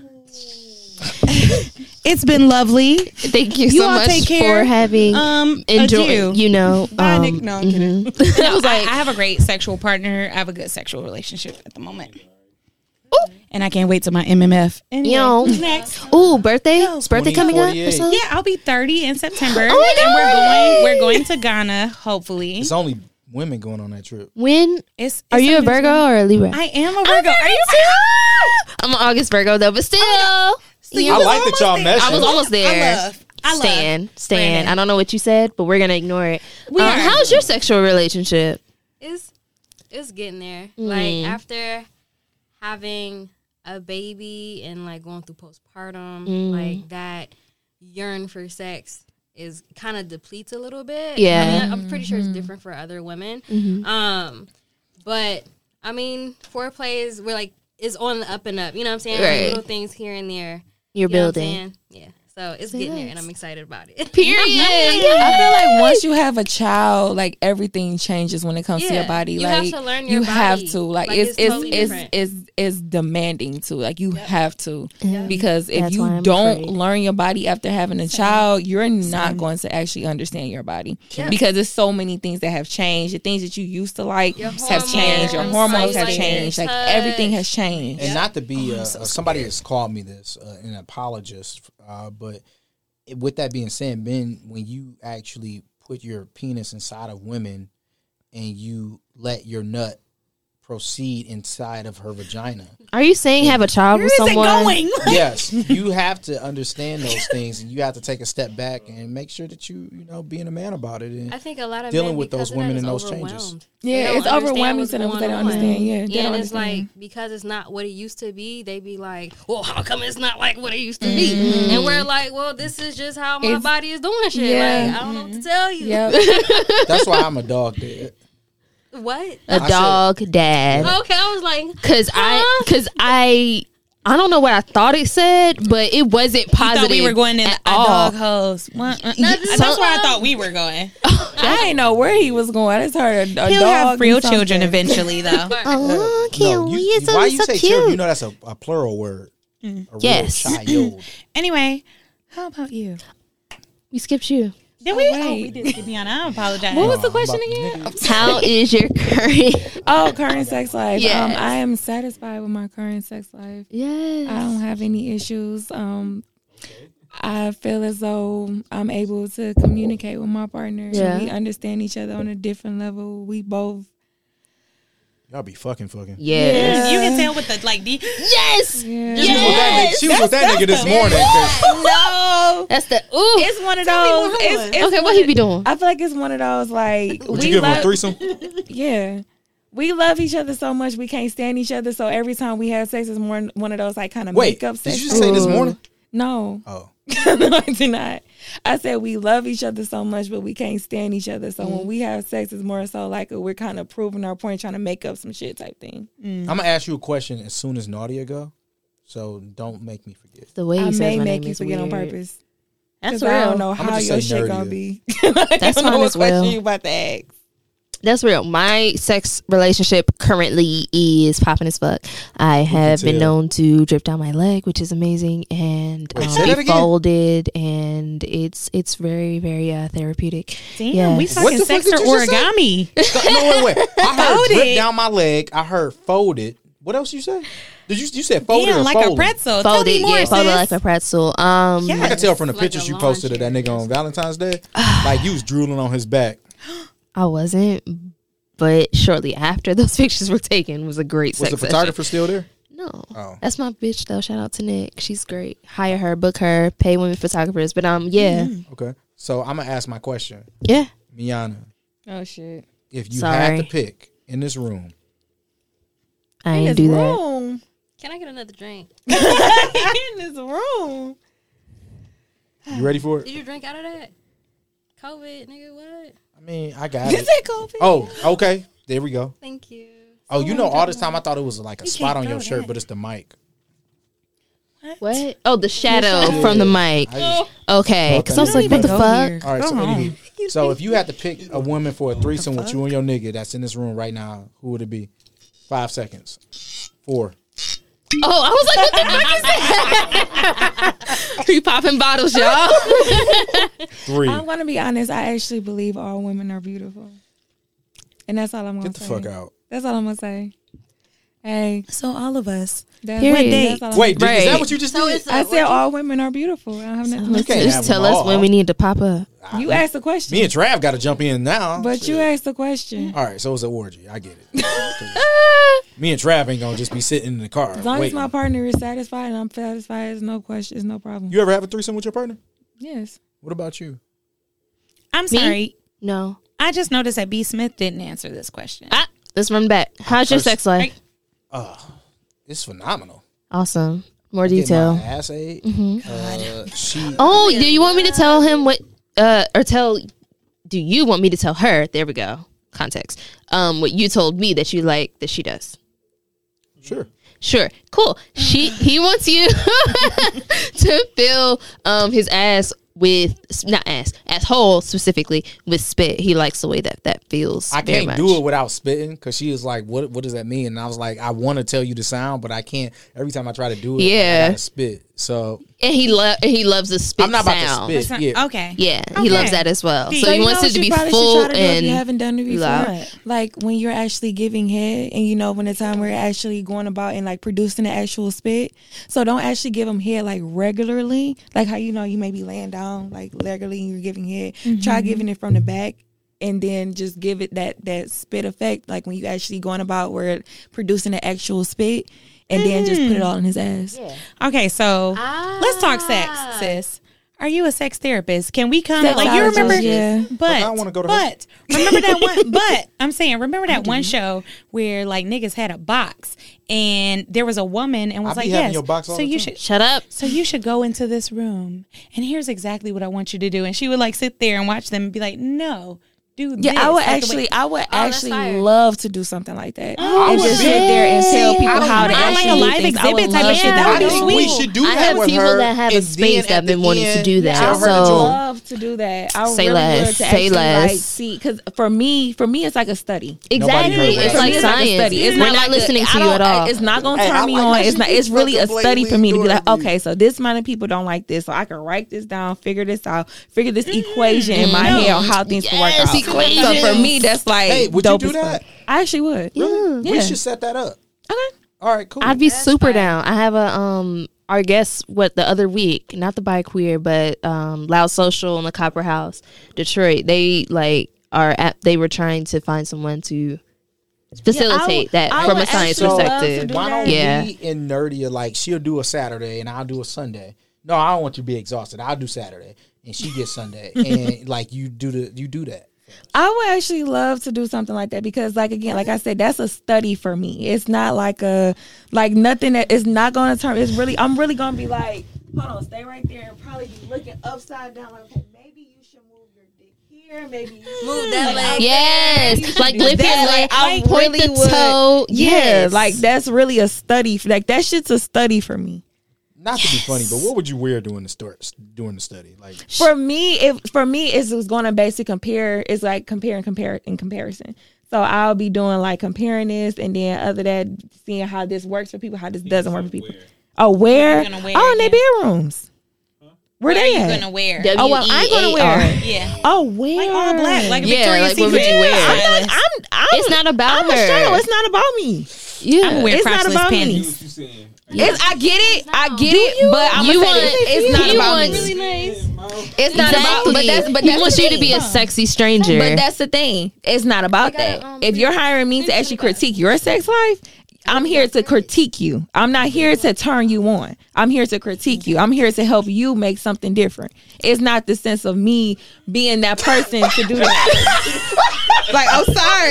It's been lovely. Thank you You so all much take care. for having enjoy. Adieu. You know, Bye, Nick. No, I'm kidding. I was like, I have a great sexual partner. I have a good sexual relationship at the moment. And I can't wait till my MMF. Anyway, Yo. next. ooh, birthday. Is birthday coming up? Or 2048. something? Yeah, I'll be 30 in September. Oh my And we're going to Ghana, hopefully. It's only women going on that trip. When It's are you a something- Virgo or a Libra? I am a Virgo. Are you I'm an August Virgo though, but still, I like that y'all messing. I was almost there. I love Stan. Brandon. I don't know what you said, but we're gonna ignore it. We are. How's your sexual relationship? It's getting there. Like after having a baby and like going through postpartum, like that yearn for sex is kind of depletes a little bit. Yeah. I mean, I'm pretty sure it's different for other women. But I mean, foreplay is we're like is on the up and up. You know what I'm saying? Right. Little things here and there. You're You know what I'm building. saying? Yeah. So it's getting there, and I'm excited about it. Period. I feel like once you have a child, like everything changes when it comes to your Yeah. body. You like have to learn your you have body. to. Like, Like, it's it's totally different. it's demanding too. Like you have to because if That's why you I'm don't afraid. learn your body after having a child, you're not going to actually understand your body because there's so many things that have changed. The things that you used to like Your have changed. Your hormones have hormones, changed. Like touch. everything has changed. And not to be somebody has called me this an apologist, but with that being said, Ben, when you actually put your penis inside of women and you let your nut proceed inside of her vagina, Are you saying have a child with someone? yes, you have to understand those things, and you have to take a step back and make sure that you know being a man about it. And I think a lot of Dealing men, with those because of women that, and is those changes. overwhelmed. Yeah, They don't it's understand overwhelming what's to them. They going don't on. understand. Yeah, they Yeah, don't and it's understand. like because it's not what it used to be, they be like, "Well, how come it's not like what it used to be?" And we're like, "Well, this is just how my It's- body is doing shit. Yeah. Like, I don't know what to tell you." Yep. that's why I'm a dog dad. What? A said- dog dad. Okay, I was like, Cause I don't know what I thought it said, but it wasn't I positive. thought we were going in at a all. dog hose. That's where I thought we were going. I didn't know where he was going. I just heard a He'll dog. have real and something. children eventually, though. Oh, cute. It's why so you say cute. children? You know that's a plural word. A real Yes. child. Anyway, how about you? We skipped you. Did we? wait. Oh, we did skip me on. I apologize. What was the I'm question about- again? How is your current? Oh, current sex life. Yes. I am satisfied with my current sex life. Yes. I don't have any issues. I feel as though I'm able to communicate with my partner. Yeah. We understand each other on a different level. We both. Y'all be fucking. Yes. You can tell with the Yes. Yeah. She was with that nigga this morning. 'cause No. That's the ooh. It's one of those. It's Okay, what he be doing? I feel like it's one of those like Would you give him a threesome? Yeah. We love each other so much we can't stand each other. So every time we have sex, it's more one of those like kind of Wait, makeup did sex. you just say this morning? No. Oh, No, I did not. I said we love each other so much, but we can't stand each other. So when we have sex, it's more so like we're kind of proving our point, trying to make up some shit type thing. I'm gonna ask you a question as soon as Nadia go. So don't make me forget. The way he I says may my make name you is forget on weird. purpose. That's 'Cause I don't real. know I'ma how just your say shit nerdy gonna then. be. That's I don't know fine what as well. question you about to ask. That's real. My sex relationship currently is popping as fuck. I have been tell. known to drip down my leg, which is amazing, and Wait, say that be again? folded, and it's very very therapeutic. Damn, Yes. we What fucking the fuck sex or did you just say? origami. No, wait. I heard Folded. drip down my leg. I heard folded. What else you say? Did you said folded Damn, or like folded? a pretzel. Tell Folded, me more, yeah, folded sis. like a pretzel. I Yeah. can tell from the Like pictures a you posted of lawn that nigga on Valentine's Day. Like you was drooling on his back. I wasn't, but shortly after those pictures were taken was a great Was sex the session. photographer still there? No, Oh. that's my bitch though. Shout out to Nick. She's great. Hire her, book her, pay women photographers. But yeah, Okay. So I'm gonna ask my question, yeah. Miana. Oh shit! If you Sorry. had to pick in this room, I In ain't this do that. room. "Can I get another drink? In this room. you ready for it? Did you drink out of that? COVID, nigga, what? I mean, I got Is it. it COVID? Oh, okay. There we go. Thank you." Oh, you know, all this time I thought it was like a spot on your shirt, but it's the mic. What? Oh, the shadow from the mic. I just- Okay, because I was like, what the fuck? all right. So, anywho, so if you had to pick a woman for a threesome with you and your nigga that's in this room right now, who would it be? 5 seconds. 4. Oh, I was like, what the fuck is that? We popping bottles, y'all. 3. I'm gonna be honest. I actually believe all women are beautiful, and that's all I'm gonna Get the say. fuck out. That's all I'm gonna say. Hey, So all of us. that's Period. what date? That's all Wait, is Right. that what you just So did? it's I said all women are beautiful. I don't have nothing to You can't say. have Just tell them us all. when we need to pop up. You asked the question, Me and Trav got to jump in now. but you asked the question. All right, so it's an orgy. I get it. Me and Trav ain't gonna just be sitting in the car. As long as waiting. my partner is satisfied and I'm satisfied, it's no question, it's no problem. You ever have a threesome with your partner? Yes. What about you? I'm sorry. No. I just noticed that B. Smith didn't answer this question. Let's run back. How's your First- sex life? It's phenomenal. Awesome. More Get my detail. ass ate. She. Oh, do you want me to tell him what? Or tell? Do you want me to tell her? There we go. Context. What you told me that you like that she does. Sure. Sure, cool. He wants you to fill his ass with asshole specifically with spit. He likes the way that feels. I very can't much. do it without spitting because she was like, "What does that mean?" And I was like, "I want to tell you the sound, but I can't." Every time I try to do it, Yeah. I gotta spit. So And he loves the spit I'm not about sound. to spit. Yeah. Okay. Yeah, Okay. he loves that as well. So he you wants know it to what be you probably full should try to do if and you haven't done it before. loud. Like when you're actually giving head, and you know when the time we're actually going about and like producing the actual spit. So don't actually give them head like regularly, like how you know you may be laying down like regularly and you're giving head. Try giving it from the back. And then just give it that spit effect, like when you actually going about where producing the actual spit, and then just put it all in his ass. Okay, so let's talk sex, sis. Are you a sex therapist? Can we come? Like you Sexologist, remember? yeah. But I wanna go to but remember that one? But I'm saying, remember that one show where like niggas had a box and there was a woman and was I be like, having yes. your box all So the you time. should. Shut up. So you should go into this room and here's exactly what I want you to do. And she would like sit there and watch them and be like, no. Do Yeah, this. I would Like the actually, way- I would that's actually fire. love to do something like that, I and would just be- sit there and tell people how to I'm like actually a do live things. I would exhibit type of love shit. to That do would be I think sweet. we should do I that have with people her, that have a and space then that have at been the wanting to end, do that. tell her to I So- would join. love to do that. I would Say really less, love to say actually less. like see, because for me, it's like a study. Exactly. heard It's that. like It's science. a study. It's We're not not like listening I to you don't- at all. It's not gonna Hey, turn I me like on. how It's she not. be It's really a fucking study for me to be blatantly like, doing it. okay, so this amount of people don't like this, so I can write this down, figure this out, figure this equation in my head on how things can work Yes, out. equations. So for me, that's like, Hey, would you dope do as fuck. that? I actually would. Really? Yeah. We should set that up. Okay. All right, cool. I'd be super down. I have a our guest the other week, not the Bi Queer, but Loud Social in the Copper House, Detroit. They they were trying to find someone to facilitate that I from a would science actually love to perspective. do Why don't Yeah. me and Nerdia, like, she'll do a Saturday and I'll do a Sunday. No, I don't want you to be exhausted. I'll do Saturday and she gets Sunday, and like you do that. I would actually love to do something like that because, like, again, like I said, that's a study for me. It's not like nothing that is not going to turn. It's really, I'm really going to be like, hold on, stay right there and probably be looking upside down. Like, okay, maybe you should move your dick here. Maybe you should Move that leg. Yes, like lift your leg, I point really the would. toe. Yeah, Yes. like that's really a study. Like that shit's a study for me. Not to be funny, but what would you wear during the study? Like, For me, it's going to basically compare. It's like compare in comparison. So I'll be doing like comparing this, and then other that seeing how this works for people, how this doesn't work for people. Oh, where? You're gonna wear Oh, in their again? bedrooms. What Where are they you at? gonna wear? Oh, well, I'm gonna wear it. Yeah. Oh, where? Like all black, like a Yeah, Victoria's like what would Secret you wear? stylist. It's not about I'm a her. show. It's not about me. Yeah. I'm gonna wear It's not crotchless about me. panties. I get it, but I'm You gonna say want- it's not he about wants- me. nice. It's not about. But that's he wants the you to thing. be a sexy stranger. But that's the thing. It's not about that. If you're hiring me to actually critique your sex life, I'm here to critique you. I'm not here to turn you on. I'm here to critique you. I'm here to help you make something different. It's not the sense of me being that person to do that. Like, I'm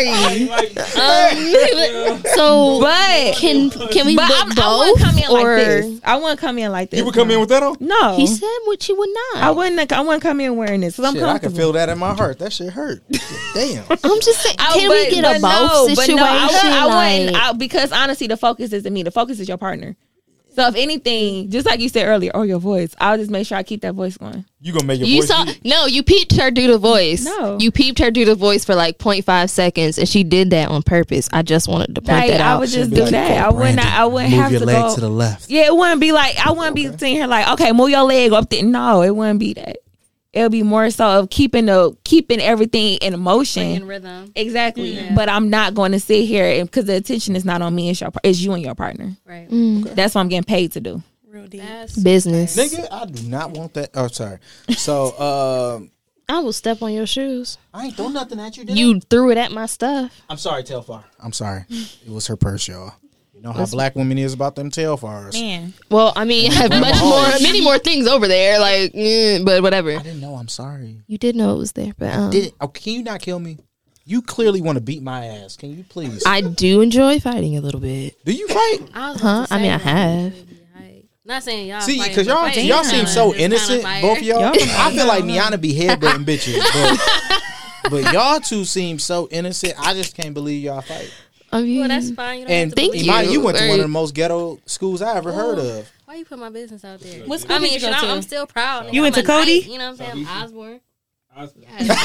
sorry. so, But can we but look I wouldn't both? come in or like this. I wouldn't come in like this. you would come in with that on? No. he said what you would not. I wouldn't come in wearing this. 'Cause I'm Shit, I can comfortable. feel that in my heart. That shit hurt. Damn. I'm just saying. Can we get a both situation? I wouldn't, because honestly, the focus isn't me. The focus is your partner. So if anything, just like you said earlier, or your voice, I'll just make sure I keep that voice going. You gonna make your You voice saw deep? you peeped her do the voice. No. You peeped her do the voice for like 0.5 seconds, and she did that on purpose. I just wanted to point Like, that I out. would just Be do like, that. I wouldn't. I wouldn't Move have your to leg go to the left. Yeah, it wouldn't be like I wouldn't be sitting here like, okay, move your leg up there. No, it wouldn't be that. It'll be more so of keeping everything in motion. In rhythm. Exactly. Yeah. But I'm not going to sit here because the attention is not on me. It's you and your partner. Right. That's what I'm getting paid to do. Real deep. That's Business. Nigga, I do not want that. Oh, sorry. So, I will step on your shoes. I ain't throw nothing at you, did I? You threw it at my stuff. I'm sorry, Telfar. I'm sorry. It was her purse, y'all. You know how black women is about them Telfars. Man. Well, I mean, I have many more things over there. Like, but whatever. I didn't know. I'm sorry. You did know it was there, but Did it? Oh, can you not kill me? You clearly want to beat my ass. Can you please? I do enjoy fighting a little bit. Do you fight? I was Huh? about to I mean, say I that. have. Not saying y'all. See, fighting, because but y'all fighting y'all is seem kinda- so is kinda innocent, fire. both of y'all. I feel like Miana be headbutting bitches, but y'all two seem so innocent. I just can't believe y'all fight. I mean, Well, that's fine. You don't And have to Thank believe you. Imani, you went to one of Right. the most ghetto schools I ever heard of. Why you put my business out there? What school I mean, did you go shit, to? I'm still proud. nigga. You went I'm to a Cody? knight, you know what I'm saying? Osborne. Osborne.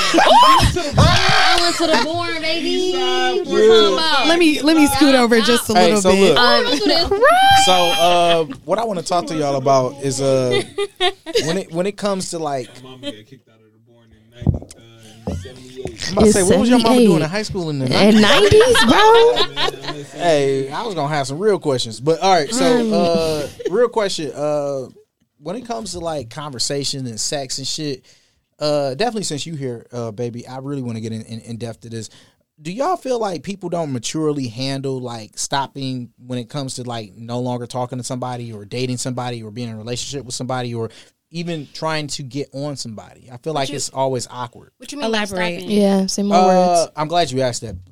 I went to the Bourne, baby. What you talking about? Let me scoot over just a Hey, little so bit. look. So what I want to talk to y'all about is when it comes to like, My mama got kicked out of the born in 78. I'm about to say, what was your mama 78. doing in high school in the 90s? And 90s, bro. Hey, I was gonna have some real questions, but all right. So, real question. When it comes to like conversation and sex and shit, definitely since you here, baby, I really want to get in depth to this. Do y'all feel like people don't maturely handle like stopping when it comes to like no longer talking to somebody or dating somebody or being in a relationship with somebody or even trying to get on somebody? I feel like it's always awkward. What you mean by Elaborate. stopping? Yeah, say more words. I'm glad you asked that.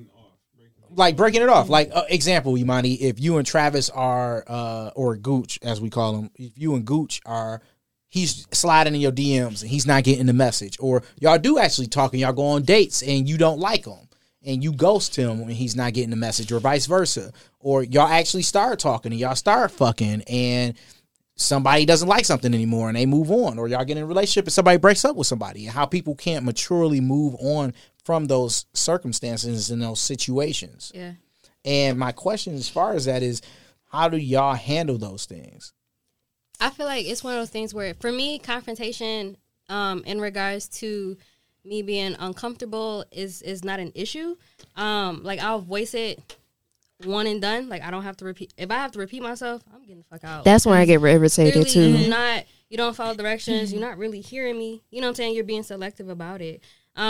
Like breaking it off. Like example, Imani, if you and Travis are or Gooch as we call him, if you and Gooch are, he's sliding in your DMs and he's not getting the message, or y'all do actually talk and y'all go on dates and you don't like him and you ghost him when he's not getting the message, or vice versa, or y'all actually start talking and y'all start fucking and somebody doesn't like something anymore and they move on, or y'all get in a relationship and somebody breaks up with somebody, and how people can't maturely move on from those circumstances and those situations. Yeah. And my question as far as that is, how do y'all handle those things? I feel like it's one of those things where, for me, confrontation in regards to me being uncomfortable is not an issue. Like, I'll voice it one and done. Like, I don't have to repeat. If I have to repeat myself, I'm getting the fuck out. That's when I get irritated Clearly, too. you don't follow directions. You're not really hearing me. You know what I'm saying? You're being selective about it.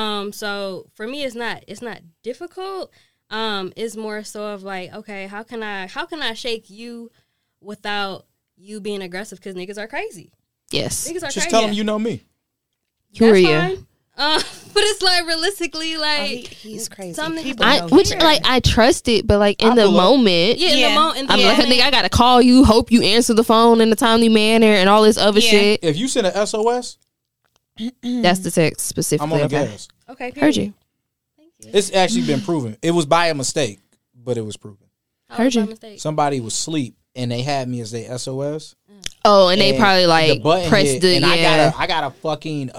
So for me, it's not difficult. It's more so of like, okay, how can I shake you without you being aggressive? Because niggas are crazy. Yes. Niggas are Just crazy. tell them you know me. Who are you? Fine. But it's like realistically, like he's crazy. Some niggas People I know which him. like I trust it, but like in I the pull up. moment, yeah, Yeah. in the moment. I'm like, nigga, I gotta call you, hope you answer the phone in a timely manner, and all this other Yeah. shit. If you send an SOS, That's the text I'm specifically. on the Okay. gas. Okay, Heard you. It's actually been proven. It was by a mistake, but it was proven. Heard you. Mistake. Somebody was asleep and they had me as their SOS. Oh, and they probably the like button pressed hit, the and yeah. I got a fucking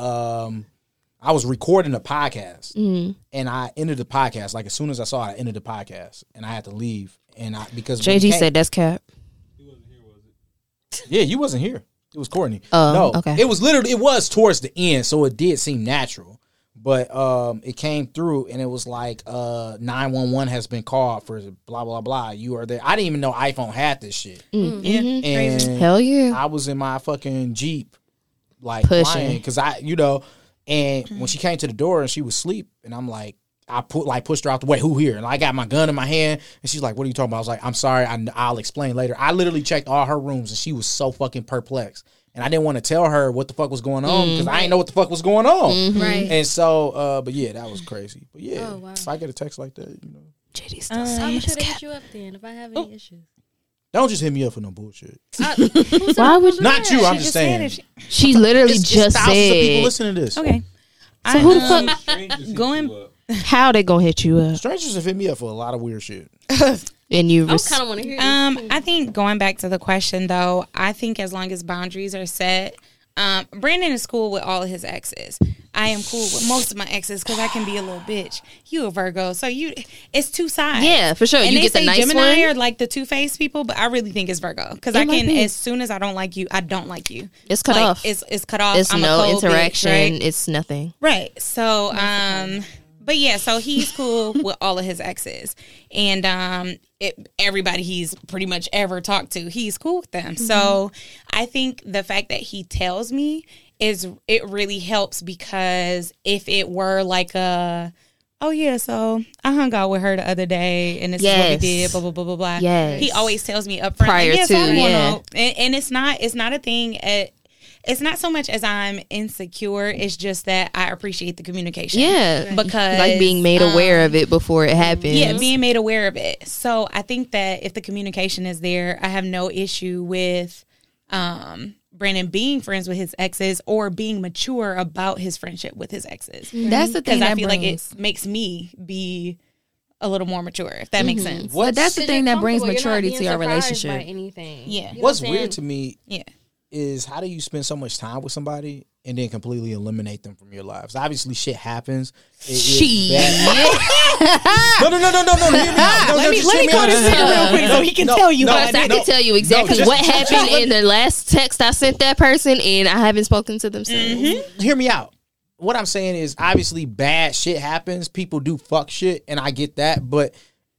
I was recording a podcast Mm-hmm. and I ended the podcast. Like as soon as I saw it, I ended the podcast and I had to leave. And because when it JG came- said that's cap. yeah, you wasn't here. It was Courtney. Oh, no, okay. It was literally, it was towards the end, so it did seem natural. But it came through and it was like 911 has been called for blah blah blah. You are there. I didn't even know iPhone had this shit. Yeah, And crazy. Hell yeah. I was in my fucking Jeep, like Pushing. flying, because and when she came to the door and she was asleep, and I'm like, I pushed her out the way. Who here? And I got my gun in my hand, and she's like, "What are you talking about?" I was like, "I'm sorry. I'll explain later." I literally checked all her rooms, and she was so fucking perplexed, and I didn't want to tell her what the fuck was going on because I didn't know what the fuck was going on. Right. And so, but yeah, that was crazy. But yeah, Oh, wow. if I get a text like that, JD still I'll saying be it's sure to cap. hit you up then if I have any issues. don't just hit me up for no bullshit. Why would Not you. I'm She just just said saying. it. she literally It's just thousands of people said? listening to this. Okay. So who the fuck? Strangers hit Going- you up. How they gonna hit you up? Strangers have hit me up for a lot of weird shit. And you I kind of want to hear this. I think going back to the question though, I think as long as boundaries are set, Brandon is cool with all of his exes. I am cool with most of my exes because I can be a little bitch. You a Virgo, so it's two sides. Yeah, for sure. And You they get the say nice Gemini one. are like the two-faced people, but I really think it's Virgo because It I might can. be. As soon as I don't like you, I don't like you. It's cut Like, off. It's cut off. It's I'm no a cold interaction. bitch, right? It's nothing. Right. So, but yeah, so he's cool with all of his exes, and everybody he's pretty much ever talked to, he's cool with them. So, I think the fact that he tells me it really helps, because if it were like oh yeah, so I hung out with her the other day, and this is what we Yes. did, blah blah blah blah blah. Yes. He always tells me up front, Prior like, to, I'm going yeah. on. And it's not a thing. It's not so much as I'm insecure. It's just that I appreciate the communication. Yeah, Because like being made aware of it before it happens. Yeah, being made aware of it. So I think that if the communication is there, I have no issue with Brandon being friends with his exes or being mature about his friendship with his exes. That's the thing Because I that feel like brings. it makes me be a little more mature, if that makes sense. But that's the thing that brings You're not maturity being to your surprised by relationship. anything. Yeah. You know What's what I'm weird to saying? me Yeah. is how do you spend so much time with somebody and then completely eliminate them from your lives? Obviously, shit happens. It is She. bad. No. Hear me out. No, Let me just hear call out. this nigga real quick so he can No, tell you no, how Plus, I I can tell you exactly just- what happened in the last text I sent that person, and I haven't spoken to them since. Hear me out. What I'm saying is, obviously, bad shit happens. People do fuck shit, and I get that. But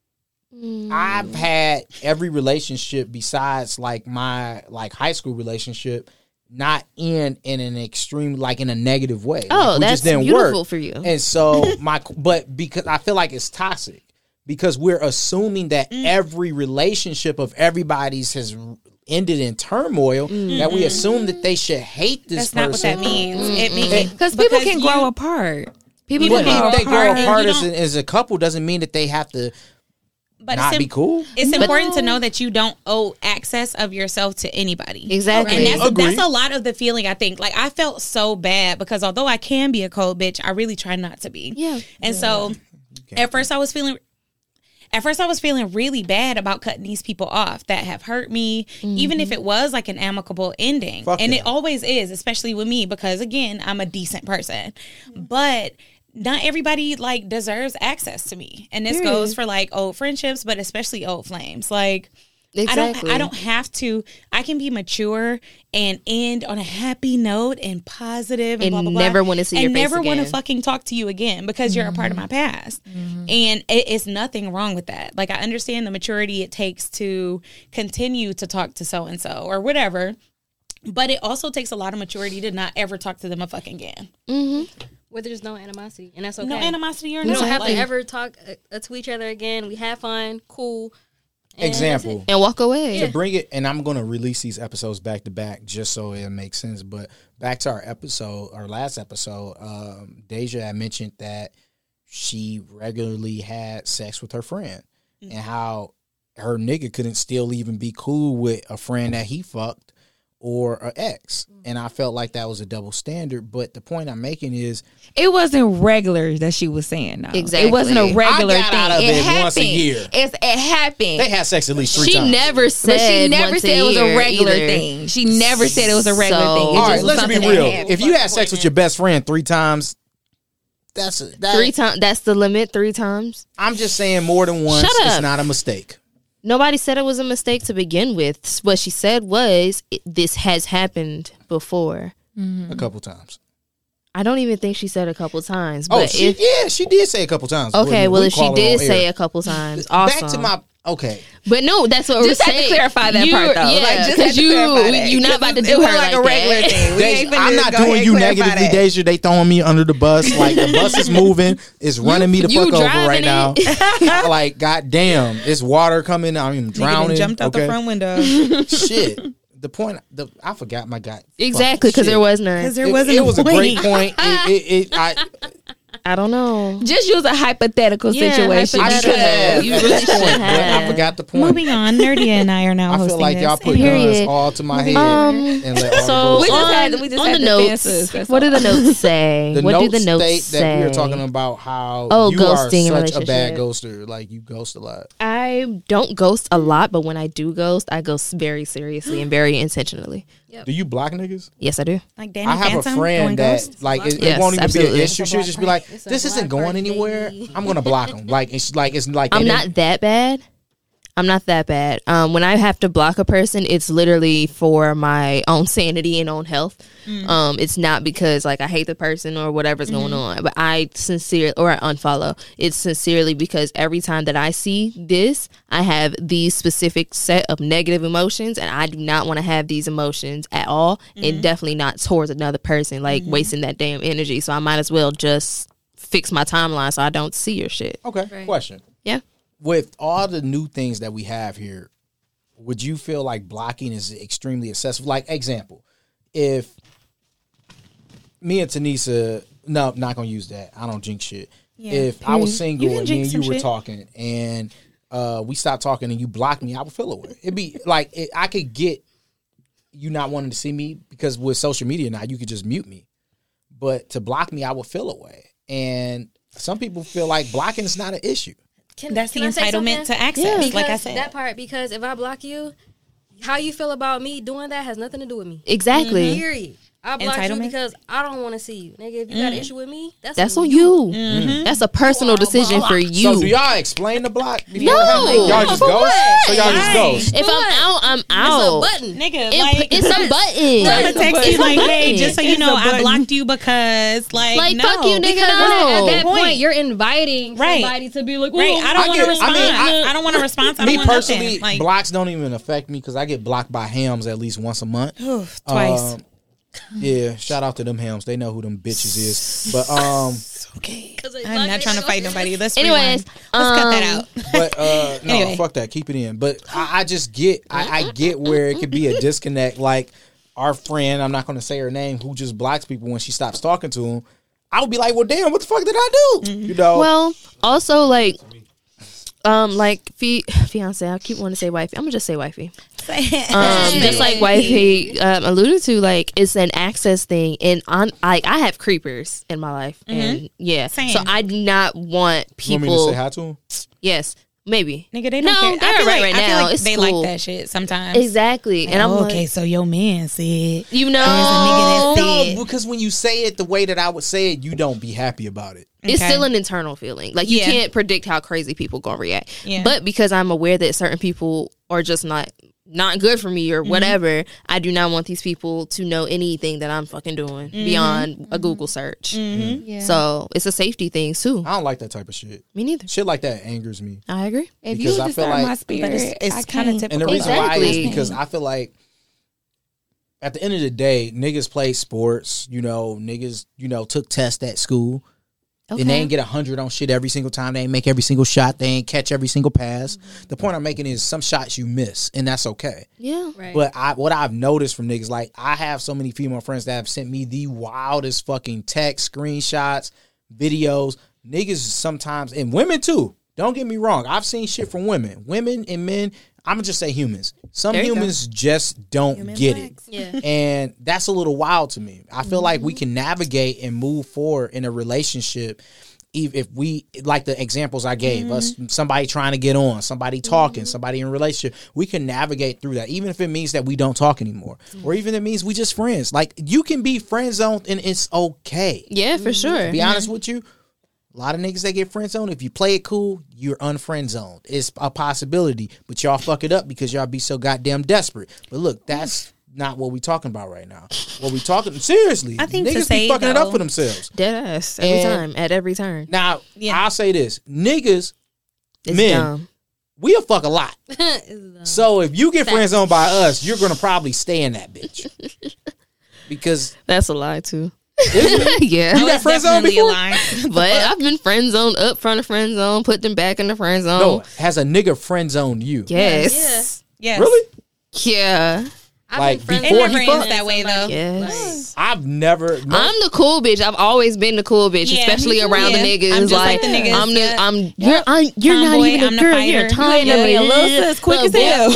I've had every relationship besides like my high school relationship not in an extreme, like in a negative way. Oh, Like, we that's just didn't beautiful work. for you. And so but because I feel like it's toxic because we're assuming that every relationship of everybody's has ended in turmoil, that we assume that they should hate this That's not what person. that means. It means Because people can grow apart. People But can grow if they grow apart. apart you as a couple, doesn't mean that they have to but not be cool. It's important to know that you don't owe access of yourself to anybody. Exactly. And Agreed. that's a lot of the feeling, I think. Like, I felt so bad because although I can be a cold bitch, I really try not to be. Yeah. And so at first I was feeling really bad about cutting these people off that have hurt me, even if it was like an amicable ending. Fuck and yeah. it always is, especially with me, because again, I'm a decent person. But not everybody like deserves access to me. And this goes for like old friendships, but especially old flames. Like Exactly. I don't have to. I can be mature and end on a happy note and positive and blah, blah, blah. never wanna see your and face never want to again. fucking talk to you again because you're a part of my past. And it's nothing wrong with that. Like, I understand the maturity it takes to continue to talk to so and so or whatever. But it also takes a lot of maturity to not ever talk to them a fucking again. Where there's no animosity, and that's okay. No animosity or We don't no. have Like, to ever talk to each other again. We have fun, cool. and Example. and walk away. To bring it, and I'm going to release these episodes back to back just so it makes sense. But back to our last episode, Deja had mentioned that she regularly had sex with her friend and how her nigga couldn't still even be cool with a friend that he fucked or an ex. And I felt like that was a double standard. But the point I'm making is, It wasn't regular that she was saying. Though. Exactly. It wasn't a regular I got thing. out of it happened. once a year. It happened. they had sex at least 3 She times. never said, But she never once said it was a year regular either. thing. She never said it was a regular So- thing. It All just right, was let's be something real. that happened. If you had sex with your best friend 3 times, that's 3 times. That's the limit. 3 times. I'm just saying more than once. Shut It's up. not a mistake. Nobody said it was a mistake to begin with. What she said was, this has happened before. A couple times. I don't even think she said a couple times. Oh, But she did say a couple times. okay, well, We if she call it did on say air. a couple times, awesome. Back to my okay. But no, that's what Just we're had to saying. clarify that part, though. Yeah, Like, just had because to clarify that. you're not about to It do was her like a like regular that. thing. We ain't finna I'm just not go doing ahead you and clarify negatively, that. Deja. They throwing me under the bus. Like the bus is moving. It's running me the you fuck over driving right now. it. Like, goddamn, it's water coming. I'm nigga done drowning. jumped out the okay? front window. Shit. The point. I forgot my guy. Exactly, because Shit. there was none. Because there It, wasn't it was a great point. point. I don't know. Just use a hypothetical Yeah, situation. I hypothetical. should have. You at really this point, should but I have. forgot the point. Moving on, Nerdia and I are now I hosting feel like this. y'all put Period. guns all to my head and let all So the bullshit. We just on had the the notes, fences, that's what do the notes say? The what notes do the notes state say? that we are talking about how Oh, you are ghosting such a bad relationship. ghoster. Like, you ghost a lot. I don't ghost a lot, but when I do ghost, I ghost very seriously and very intentionally. Do you block niggas? Yes, I do. Like Danny I have Phantom a going friend that ghost? like it Yes, won't even absolutely. be an issue. She'll just be like, It's a "This isn't black going card, anywhere. baby." I'm gonna block them." Like it's like I'm they not that bad. I'm not that bad. When I have to block a person, it's literally for my own sanity and own health. It's not because like I hate the person or whatever's going on, but I unfollow. It's sincerely because every time that I see this, I have these specific set of negative emotions, and I do not want to have these emotions at all, and definitely not towards another person, like wasting that damn energy. So I might as well just fix my timeline so I don't see your shit. Okay. Right. Question: Yeah. with all the new things that we have here, would you feel like blocking is extremely excessive? Like, example, if me and Tanisa, no, not gonna use that. I don't jinx shit. Yeah. If I was You single can and me jinx and you some were shit. talking and we stopped talking and you blocked me, I would feel away. It'd be like I could get you not wanting to see me because with social media now you could just mute me, but to block me, I would feel away. And some people feel like blocking is not an issue. That's the can I say entitlement something? to access. Because Like I said, that part. Because if I block you, how you feel about me doing that has nothing to do with me. Exactly. Period. I blocked you Entitlement? because I don't want to see you, nigga. If you got an issue with me, That's on you. Mm-hmm. That's a personal decision for you. So do y'all explain the block? before No. it happens? Y'all just For go. what? So y'all just go. If I'm out, I'm out. It's a button. nigga, It's a button. I'm gonna text you like, hey, just so you know, It's a I button. blocked you because, like no. fuck you, nigga. Because No. at that point, you're inviting Right. somebody to be like, Right, I don't I want get to it. respond. I I don't want to respond. I don't Me want personally, nothing. Like blocks don't even affect me because I get blocked by hams at least once a month. twice. Yeah, shout out to them hams. They know who them bitches is. But Okay, I'm not trying to fight nobody. Let's Anyways, rewind. Let's cut that out. but no, Anyway. fuck that. Keep it in. But I just get I get where it could be a disconnect. Like our friend, I'm not going to say her name, who just blocks people when she stops talking to him. I would be like, well, damn, what the fuck did I do? You know. Well, also fiance. I keep wanting to say wifey. I'm gonna just say wifey. Just like wifey alluded to, like it's an access thing, and I have creepers in my life, and Same. so I do not want You want me to people. say hi to him? Yes, maybe. Nigga, they don't No, care. they're I feel right like, right I feel now. like It's they cool. like that shit sometimes. Exactly, and I'm okay, so your man said, you know, there's a nigga that said, No, because when you say it the way that I would say it, you don't be happy about it. it's Okay. still an internal feeling. Like you Yeah. can't predict how crazy people gonna react. Yeah. But because I'm aware that certain people are just not good for me or whatever, I do not want these people to know anything that I'm fucking doing beyond a Google search. Yeah. So it's a safety thing too. I don't like that type of shit. Me neither. Shit like that angers me. I agree. if because you I feel disturb like- my spirit, But it's I kind of can't. typical. And the reason why Exactly. is because I feel like at the end of the day, niggas play sports, niggas, took tests at school. And they ain't get 100 on shit every single time. They ain't make every single shot. They ain't catch every single pass. The point I'm making is some shots you miss, and that's okay. Yeah. Right. But what I've noticed from niggas, like I have so many female friends that have sent me the wildest fucking text, screenshots, videos. Niggas sometimes, and women too. Don't get me wrong. I've seen shit from women. Women and men, I'm going to just say humans. Some There you go. humans just don't get it. Yeah. And that's a little wild to me. I feel like we can navigate and move forward in a relationship if we, like the examples I gave, us somebody trying to get on, somebody talking, somebody in a relationship, we can navigate through that, even if it means that we don't talk anymore, or even it means we just friends. Like you can be friend zoned and it's okay. Yeah, for sure. To be honest with you, a lot of niggas that get friend zoned, if you play it cool, you're unfriend zoned. It's a possibility, but y'all fuck it up because y'all be so goddamn desperate. But look, that's not what we talking about right now. What we talking seriously? I think to niggas say, be fucking it up though- for themselves. Dead ass every And- time, at every turn. Now, Yeah. I'll say this: niggas, It's men, dumb. we'll fuck a lot. So if you get friend zoned by us, you're gonna probably stay in that bitch because That's a lie too. you Yeah. got It's friend zoned definitely a before. lie. But I've been friend zoned up front of friend zone, put them back in the friend zone. No, has a nigga friend zoned you? Yes. Yes. Really? Yeah. I've Like, been friends before with he friends fucked? that way, though. Yes. I've never. I'm the cool bitch. I've always been the cool bitch, Yeah, especially me too. around Yeah. the niggas. I'm just like the niggas, I'm the, yeah. you're not Tomboy, even a I'm the girl. fighter. You're a You tomboy. ain't never been a little sis, quick as hell.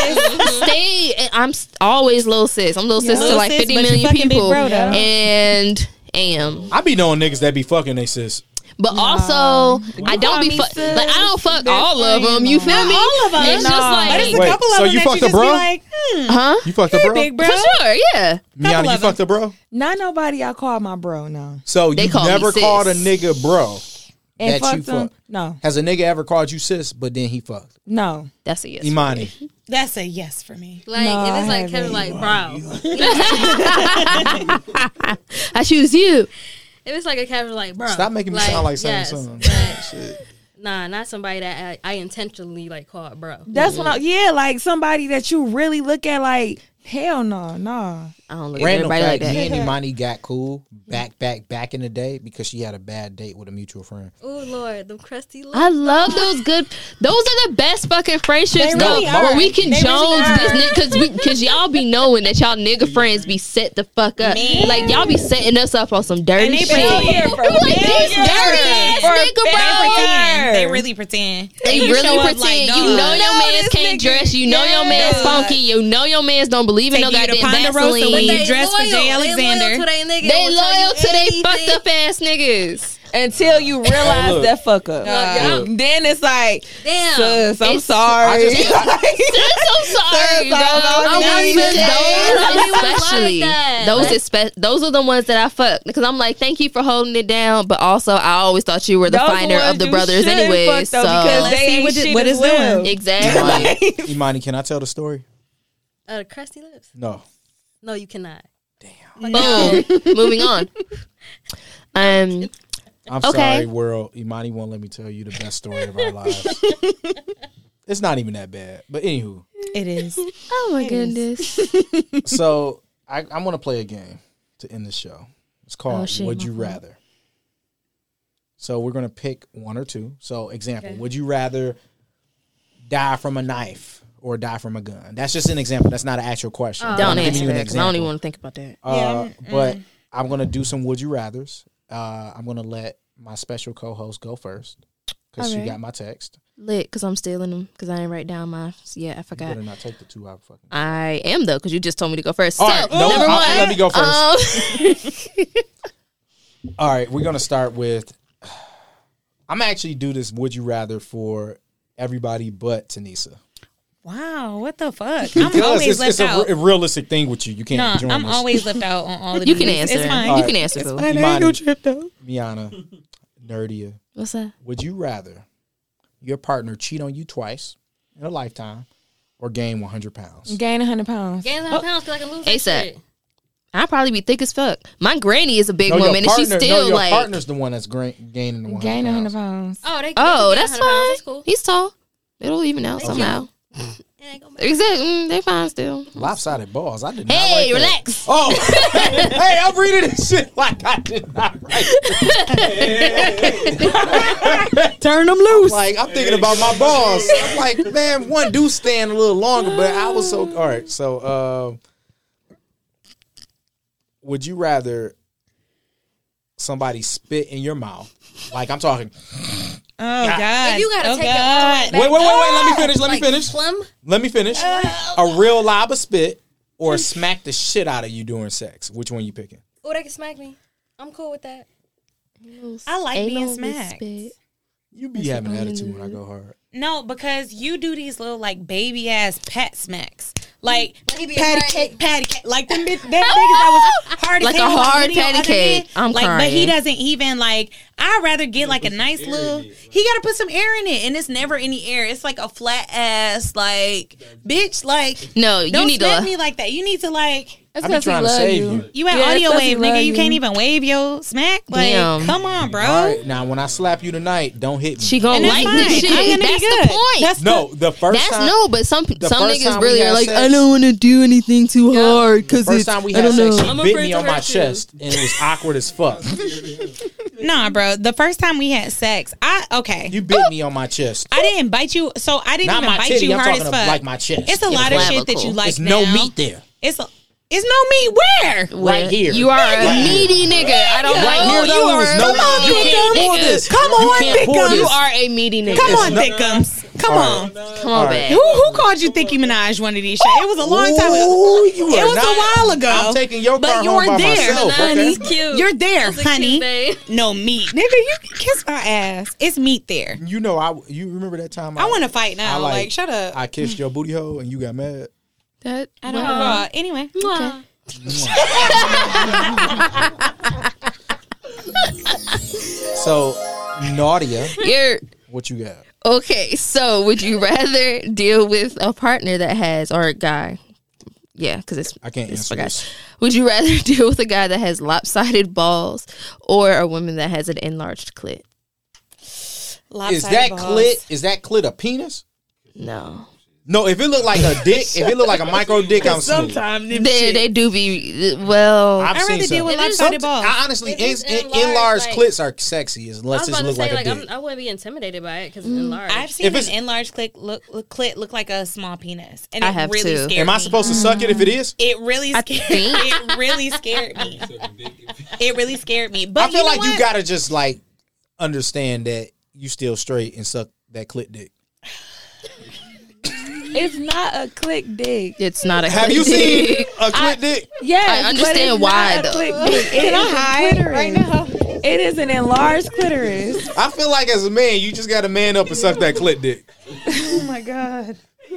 I'm always little sis. I'm little sis to Little like sis, 50 but you million fucking big people, bro, though. and am. I be knowing niggas that be fucking they sis. But also, I don't call be me like sis, I don't fuck that's all of fine, them. You no. feel me? all of 'em. It's No. just But like, it's a Wait, couple so of them you that fucked you a just bro? be like, huh? You fucked a bro? big bro. For sure, yeah. Miana, you of fucked a bro? Not nobody I call my bro. No. So They you call me never sis. called a nigga bro And that you fucked him? fucked? No. Has a nigga ever called you sis, but then he fucked? No. That's a yes. Imani. That's a yes for me. Like No, if I it's like haven't. Kevin, like bro. I choose you. If it's like a Kevin, like bro. Stop making me sound like saying yes, something. but Shit. Nah, not somebody that I intentionally like called bro. That's when like somebody that you really look at like, hell no, nah. I don't look at Random everybody like fact, me that. and Imani got cool back in the day because she had a bad date with a mutual friend. Oh Lord, them crusty lips. I love those good. Those are the best fucking friendships. They really though, are. where we can They really Jones are. this because y'all be knowing that y'all nigga friends be set the fuck up. Man. Like y'all be setting us up on some dirty And they shit. pretend. You be like, this dirty ass nigga, They bro. pretend. They really pretend. They You really show up pretend. like, You know dog. your man's can't dress. You know your man's funky. You know your man's don't believe in no Take you to goddamn Ponderosa when Vaseline. you dress for Jay Alexander. They loyal to they fucked up ass niggas. until you realize look. that fuck up. Then it's like, Damn. sis, I'm It's- sorry. Sis, I'm sorry, Sis, dog. I don't even Those especially, those are the ones that I fuck because I'm like, thank you for holding it down, but also I always thought you were the Those finer ones of the you brothers should anyway. fuck, So though, because Let's they see ain't what shit what as it's well. doing. exactly. Imani, can I tell the story? Crusty lips. No. No, you cannot. Boom. Moving on. I'm Okay. sorry, world. Imani won't let me tell you the best story of our lives. It's not even that bad. But anywho, It is. Oh my goodness. so I'm going to play a game to end the show. It's called shit, Would my You fault. Rather? So we're going to pick one or two. So example, would you rather die from a knife or die from a gun? That's just an example. That's not an actual question. Don't I'm giving answer you an that because I don't even example. want to think about that. But I'm going to do some Would You Rathers. I'm going to let my special co-host go first because she Alright. got my text. Lit because I'm stealing them because I didn't write down my. Yeah, I You forgot. better not take the 2 hour fucking. I am though because you just told me to go first. All So, right, no, number one, let me go first. um, All right, we're gonna start with. I'm actually do this. Would you rather for everybody but Tanisa? Wow, what the fuck? I'm Because always left it's a out. realistic thing with you. You can't No, join I'm us. always left out on all of you these. can answer. It's fine. You can answer. Boo. Imani, trip though. Miana, Nerdia. What's that? Would you rather your partner cheat on you twice in a lifetime or gain 100 pounds? Gain 100 pounds. Gain 100 pounds because I can lose that ASAP. shit. I'd probably be thick as fuck. My granny is a big No, your woman, and she's partner- still your like, partner's the one that's gaining the 100 Gain 100 pounds. pounds. Oh, they oh, can that's gain 100 pounds. fine. That's cool. He's tall. It'll even out somehow. It ain't gonna matter. Exactly. They fine still. Lopsided balls. I did not Hey, like that. relax. Oh, hey, I'm reading this shit like I did not write it. Turn them loose. Like, I'm thinking about my balls. I'm like, man, one do stand a little longer, but I was so, all right. So, would you rather somebody spit in your mouth? Like, I'm talking, Oh God. If you gotta oh take God. it all wait, let me finish, like phlegm? let me finish. A real lob of spit or smack the shit out of you during sex. Which one you picking? Oh, they can smack me. I'm cool with that. I like Anal being with smacked. spit. You be having an attitude when I go hard. No, because you do these little like baby ass pat smacks. Like He be patty afraid. cake. Like them that niggas that was hard as Like a hell on the hard video patty other cake. day. I'm like, but he crying. doesn't even like. I'd rather get like a nice little. He got to put some air in it, and it's never any air. It's like a flat ass like bitch. Like No, you don't need smack to. me like that. You need to like. That's I be 'cause he trying to love save you. you. You at Yeah, audio that's 'cause wave, he nigga. love You you. can't even wave your smack. Like, Damn. come on, bro. All right, now when I slap you tonight, don't hit me. She gonna And that's like fine. the shit. I'm gonna be That's good. the point. That's no, the first That's time. no, but some first niggas time really we are had like, sex- I don't want to do anything too hard because First it's. time we I had don't sex, know. she I'm bit afraid me to on my hurt you. chest, and it was awkward as fuck. Nah, bro. The first time we had sex, You bit me on my chest. I didn't bite you, so I didn't Not even my bite titty. you I'm hard talking as fuck. like my chest. It's a lot of shit that you clavicle. like There's now. no meat there. It's no meat where? Right here. You are a Right here. meaty nigga. I don't Right know. here, though, You it are was no. a You meaty can't pull nigga. this. Come You on, can't pull Thickums. this. You are a meaty nigga. Come on, no- Thickums. Come on. Come on, back. Who called you Thicky Minaj one of these shit? It was a long time ago. Ooh, you It are was not- a while ago. I'm taking your But car you home were by there, myself. honey. Okay? Cute. You're there, That's a cute honey. babe. No meat. Nigga, you can kiss my ass. It's meat there. You know, you remember that time? I want to fight now. I Like, shut up. I kissed your booty hole and you got mad. That, I don't wow. know. Anyway. Mwah. So, Nadia, You're what you got? okay. So, would you rather deal with a partner that has, or a guy? Yeah, because it's I can't it's answer for guys. this. Would you rather deal with a guy that has lopsided balls or a woman that has an enlarged clit? Is that clit a penis? No. No, if it look like a dick, if it look like a micro dick, I'm smooth. They do be well. I've I'd seen rather deal some. with If it's- lopsided balls. I honestly, If it's enlarged enlarged, like- clits are sexy I unless was it about to look say, like a like, dick. I wouldn't be intimidated by it because it's enlarged. I've seen If an it's- enlarged clit look like a small penis, and I it have really too. scared Am I me. supposed to suck it if it is? It really I scared. think- It really scared me. It really scared me. But I feel you know like you what? gotta just like understand that you still straight and suck that clit dick. It's not a click dick. It's not a. Have you clit seen dick. a clit dick? Yes, I understand but it's why, not a though. click dick. Can I hide right now? It is an enlarged clitoris. I feel like as a man, you just got to man up and suck that clit dick. Oh my god.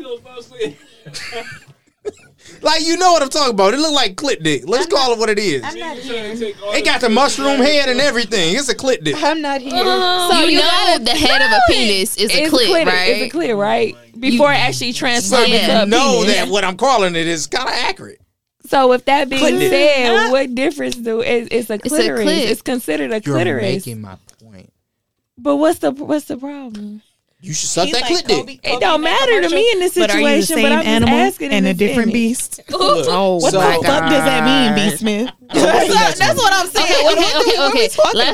Like, you know what I'm talking about. It look like clit dick. Let's call it what it is. I'm not here. It got the mushroom head and everything. It's a clit dick. I'm not here. So you know the head of a penis is a clit, right? It's a clit, right? Before it actually transforms Yeah. into a Know penis. that what I'm calling it is kind of accurate. So with that being Clit dick. said, what difference do it's a clitoris? clit. It's considered a You're clitoris. making my point. But what's the problem? You should suck He's that like clit dick. It don't matter to me in this But are you the situation. same But I'm just animal asking in and a this different image. beast? Oh, What So- the fuck does that mean, B. Smith? That's what I'm saying. Okay.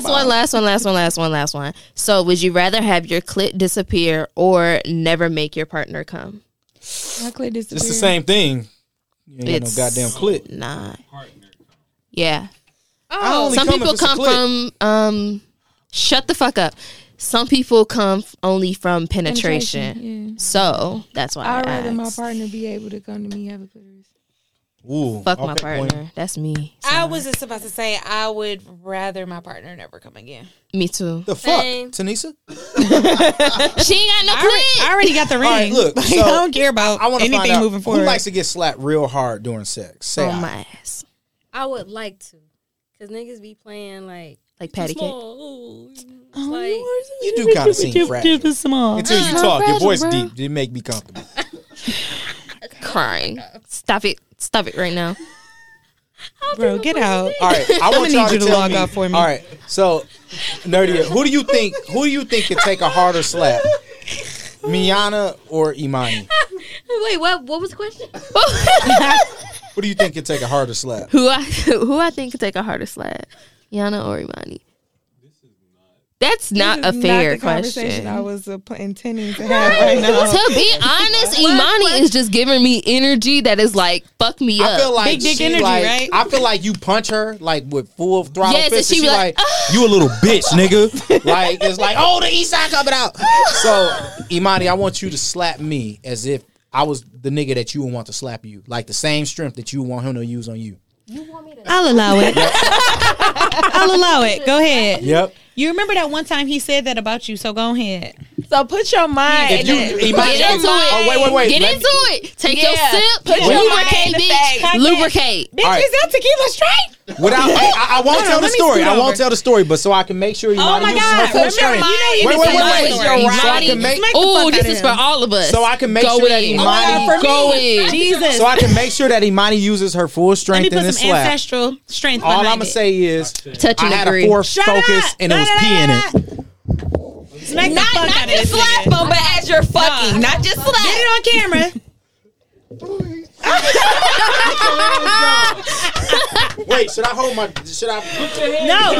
Last one. So, would you rather have your clit disappear or never make your partner come? My clit It's the disappeared. same thing. You ain't got It's no goddamn clit. Not. Yeah. I only Some come if people it's a come clit. from. Shut the fuck up. Some people come only from penetration. Penetration, yeah. So that's why I'd I rather my asked. partner be able to come to me have a clitoris. Ooh, Fuck my okay, partner. point. That's me. I was just about to say I would rather my partner never come again. Me too. The fuck, Same. Tanisha? She ain't got no clit. I already got the ring. All right, look, Like, so I don't care about I want to find anything out moving forward. who likes to get slapped real hard during sex. Say On I. my ass. I would like to, cause niggas be playing like Like patty cake. small. Ooh, it's like You do kind of seem fragile. small. Until you not talk, your fragile, voice bro. deep. It make me comfortable. Crying. Stop it. Stop it right now. Bro, get out. All right, I want need y'all you to tell log me. out for me. All right, so Nerdia, who do you think could take a harder slap, Miana or Imani? wait, what was the question? Who do you think could take a harder slap? who I think could take a harder slap? Yana or Imani? That's not a This is fair not the conversation I question. was intending to have right now. To be honest, Imani is just giving me energy that is like, fuck me up. I feel like Big dick she energy, like, right? I feel like you punch her like with full throttle Yes, and fist, and she she be like, like, you a little bitch, nigga. Like it's like, oh, the east side coming out. So Imani, I want you to slap me as if I was the nigga that you would want to slap you, like the same strength that you want him to use on you. I'll allow it. I'll allow it. Go ahead. Yep. You remember that one time he said that about you, so go ahead. So put your mind If in you it. Imani, Get into it. oh wait. Get Let into it. Take your Yeah. sip. Put your Lubricate, mind in the bitch. facts. Lubricate. Bitch, All right. is that tequila straight? Without, I won't tell the let me story. scoot I won't over. tell the story, but so I can make sure Imani my uses God. her full Remember, strength. you know you Wait, can wait, say wait, my wait. story. So I Imani. can make, Smack the Oh, fuck this out is of for him. all of us. so I can make Go sure that in. Imani, Go in. Jesus. so I can make sure that Imani uses her full Let me strength in put this some slap. ancestral strength All behind I'm gonna it. say is, Touching I had a agree. force Shut focus up. and it was pee in it. Smack the fuck out of this slap nigga. them, but as you're fucking, not just slap. Get it on camera. Wait, should I hold my? Should I? No.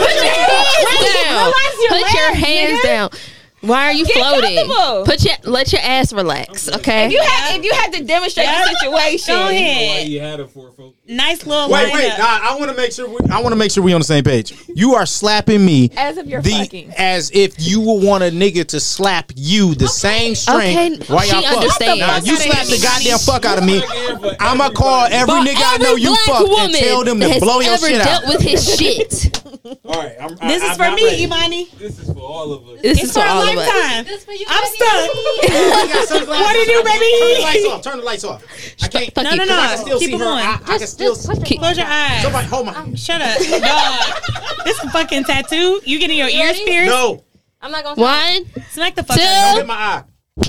Put your hands down. Why are you floating? comfortable. Let your ass relax, okay? If you had to demonstrate the situation, Go ahead. You had it for folks. Nice little Wait. lineup. Nah, I want to make sure. I want to make sure we on the same page. You are slapping me as if you're fucking. as if you would want a nigga to slap you the same strength Okay, while she y'all fuck. understands. Now, you slap the goddamn fuck out of me. But I'ma call every For nigga I every know you black fucked and woman tell them that to has blow your ever shit dealt out. with his shit. All right, This is for me, Imani. this is for all of us. This It's is for for a all of us. lifetime. This for you, I'm baby. stuck. What do you do, baby? Turn the lights off. Turn the lights off. I can't. Fuck No, you. no, I can no. still Keep see them her. on. I can still. Close your eyes. Somebody hold my. Shut up. Dog. This is a fucking tattoo. You getting your ears pierced? No, I'm not gonna. One, Smack the fuck Two. out of hit him. my eye.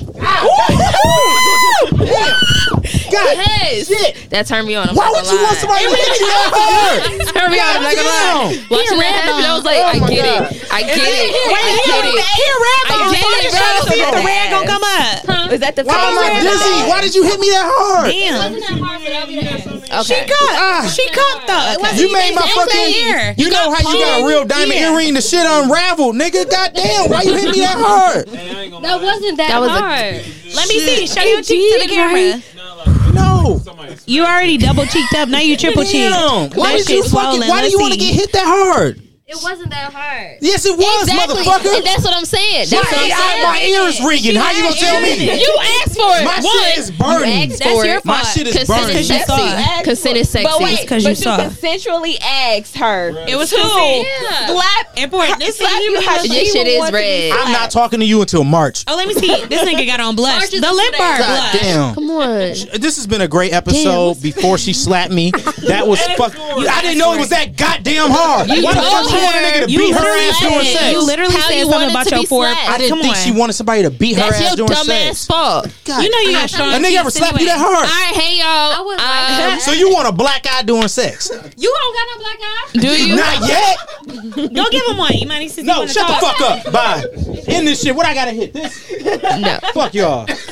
God, yes. That turned me on. I'm Why not would gonna you want lie. somebody to hit you that hard? Turn me on. I'm not gonna lie. Damn. Watching that happen, I was like, Oh I my get God. it. I get it. I get it. I get it, See if bro. the red gonna come up. is that the Why am I dizzy? Why did you hit me that hard? Damn. Okay. She caught though. It wasn't You made my even fucking. ear. You know how you got a real diamond Yeah. earring? The shit unraveled, nigga. Goddamn, why you hit me that hard? Hey, I ain't gonna That lie. wasn't that, That was a- hard. Let me see. Show your cheek to the camera. No. You already double cheeked up. Now you triple cheeked. Damn. Why That did you shit fucking? swollen. Why do Let's you want to see. get hit that hard? It wasn't that hard. Yes, it was, motherfucker. And that's what I'm saying. That's what I'm saying. My ears ringing. How you gonna tell me? You asked for it. My shit is burning. Asked for it. My shit is Consent burning. is sexy. Consent is sexy. But wait, because but you saw. consensually asked her. It was to consent. slap Important. This slap you how Your she shit would is want to be red. I'm slapped. not talking to you until March. Oh, let me see. This nigga got on blush. March is The lip bar God blush. damn. Come on. This has been a great episode. Before she slapped me, that was fuck. I didn't know it was that goddamn hard. Why the fuck you want a nigga to beat her ass doing sex? You literally How said you something wanted about to your be forehead. slapped? I didn't Come think on. she wanted somebody to beat her That's ass your doing dumb sex. ass fault. God, You know you got strong a nigga ever teeth slap you that anyway. hard? All right, hey I y'all. was like, So you want a black eye doing sex? you don't got no black eye? Do you? Not yet. Don't give him one. You might need to No, shut the fuck up. Bye. In this shit. What I gotta hit? This? No. Fuck y'all.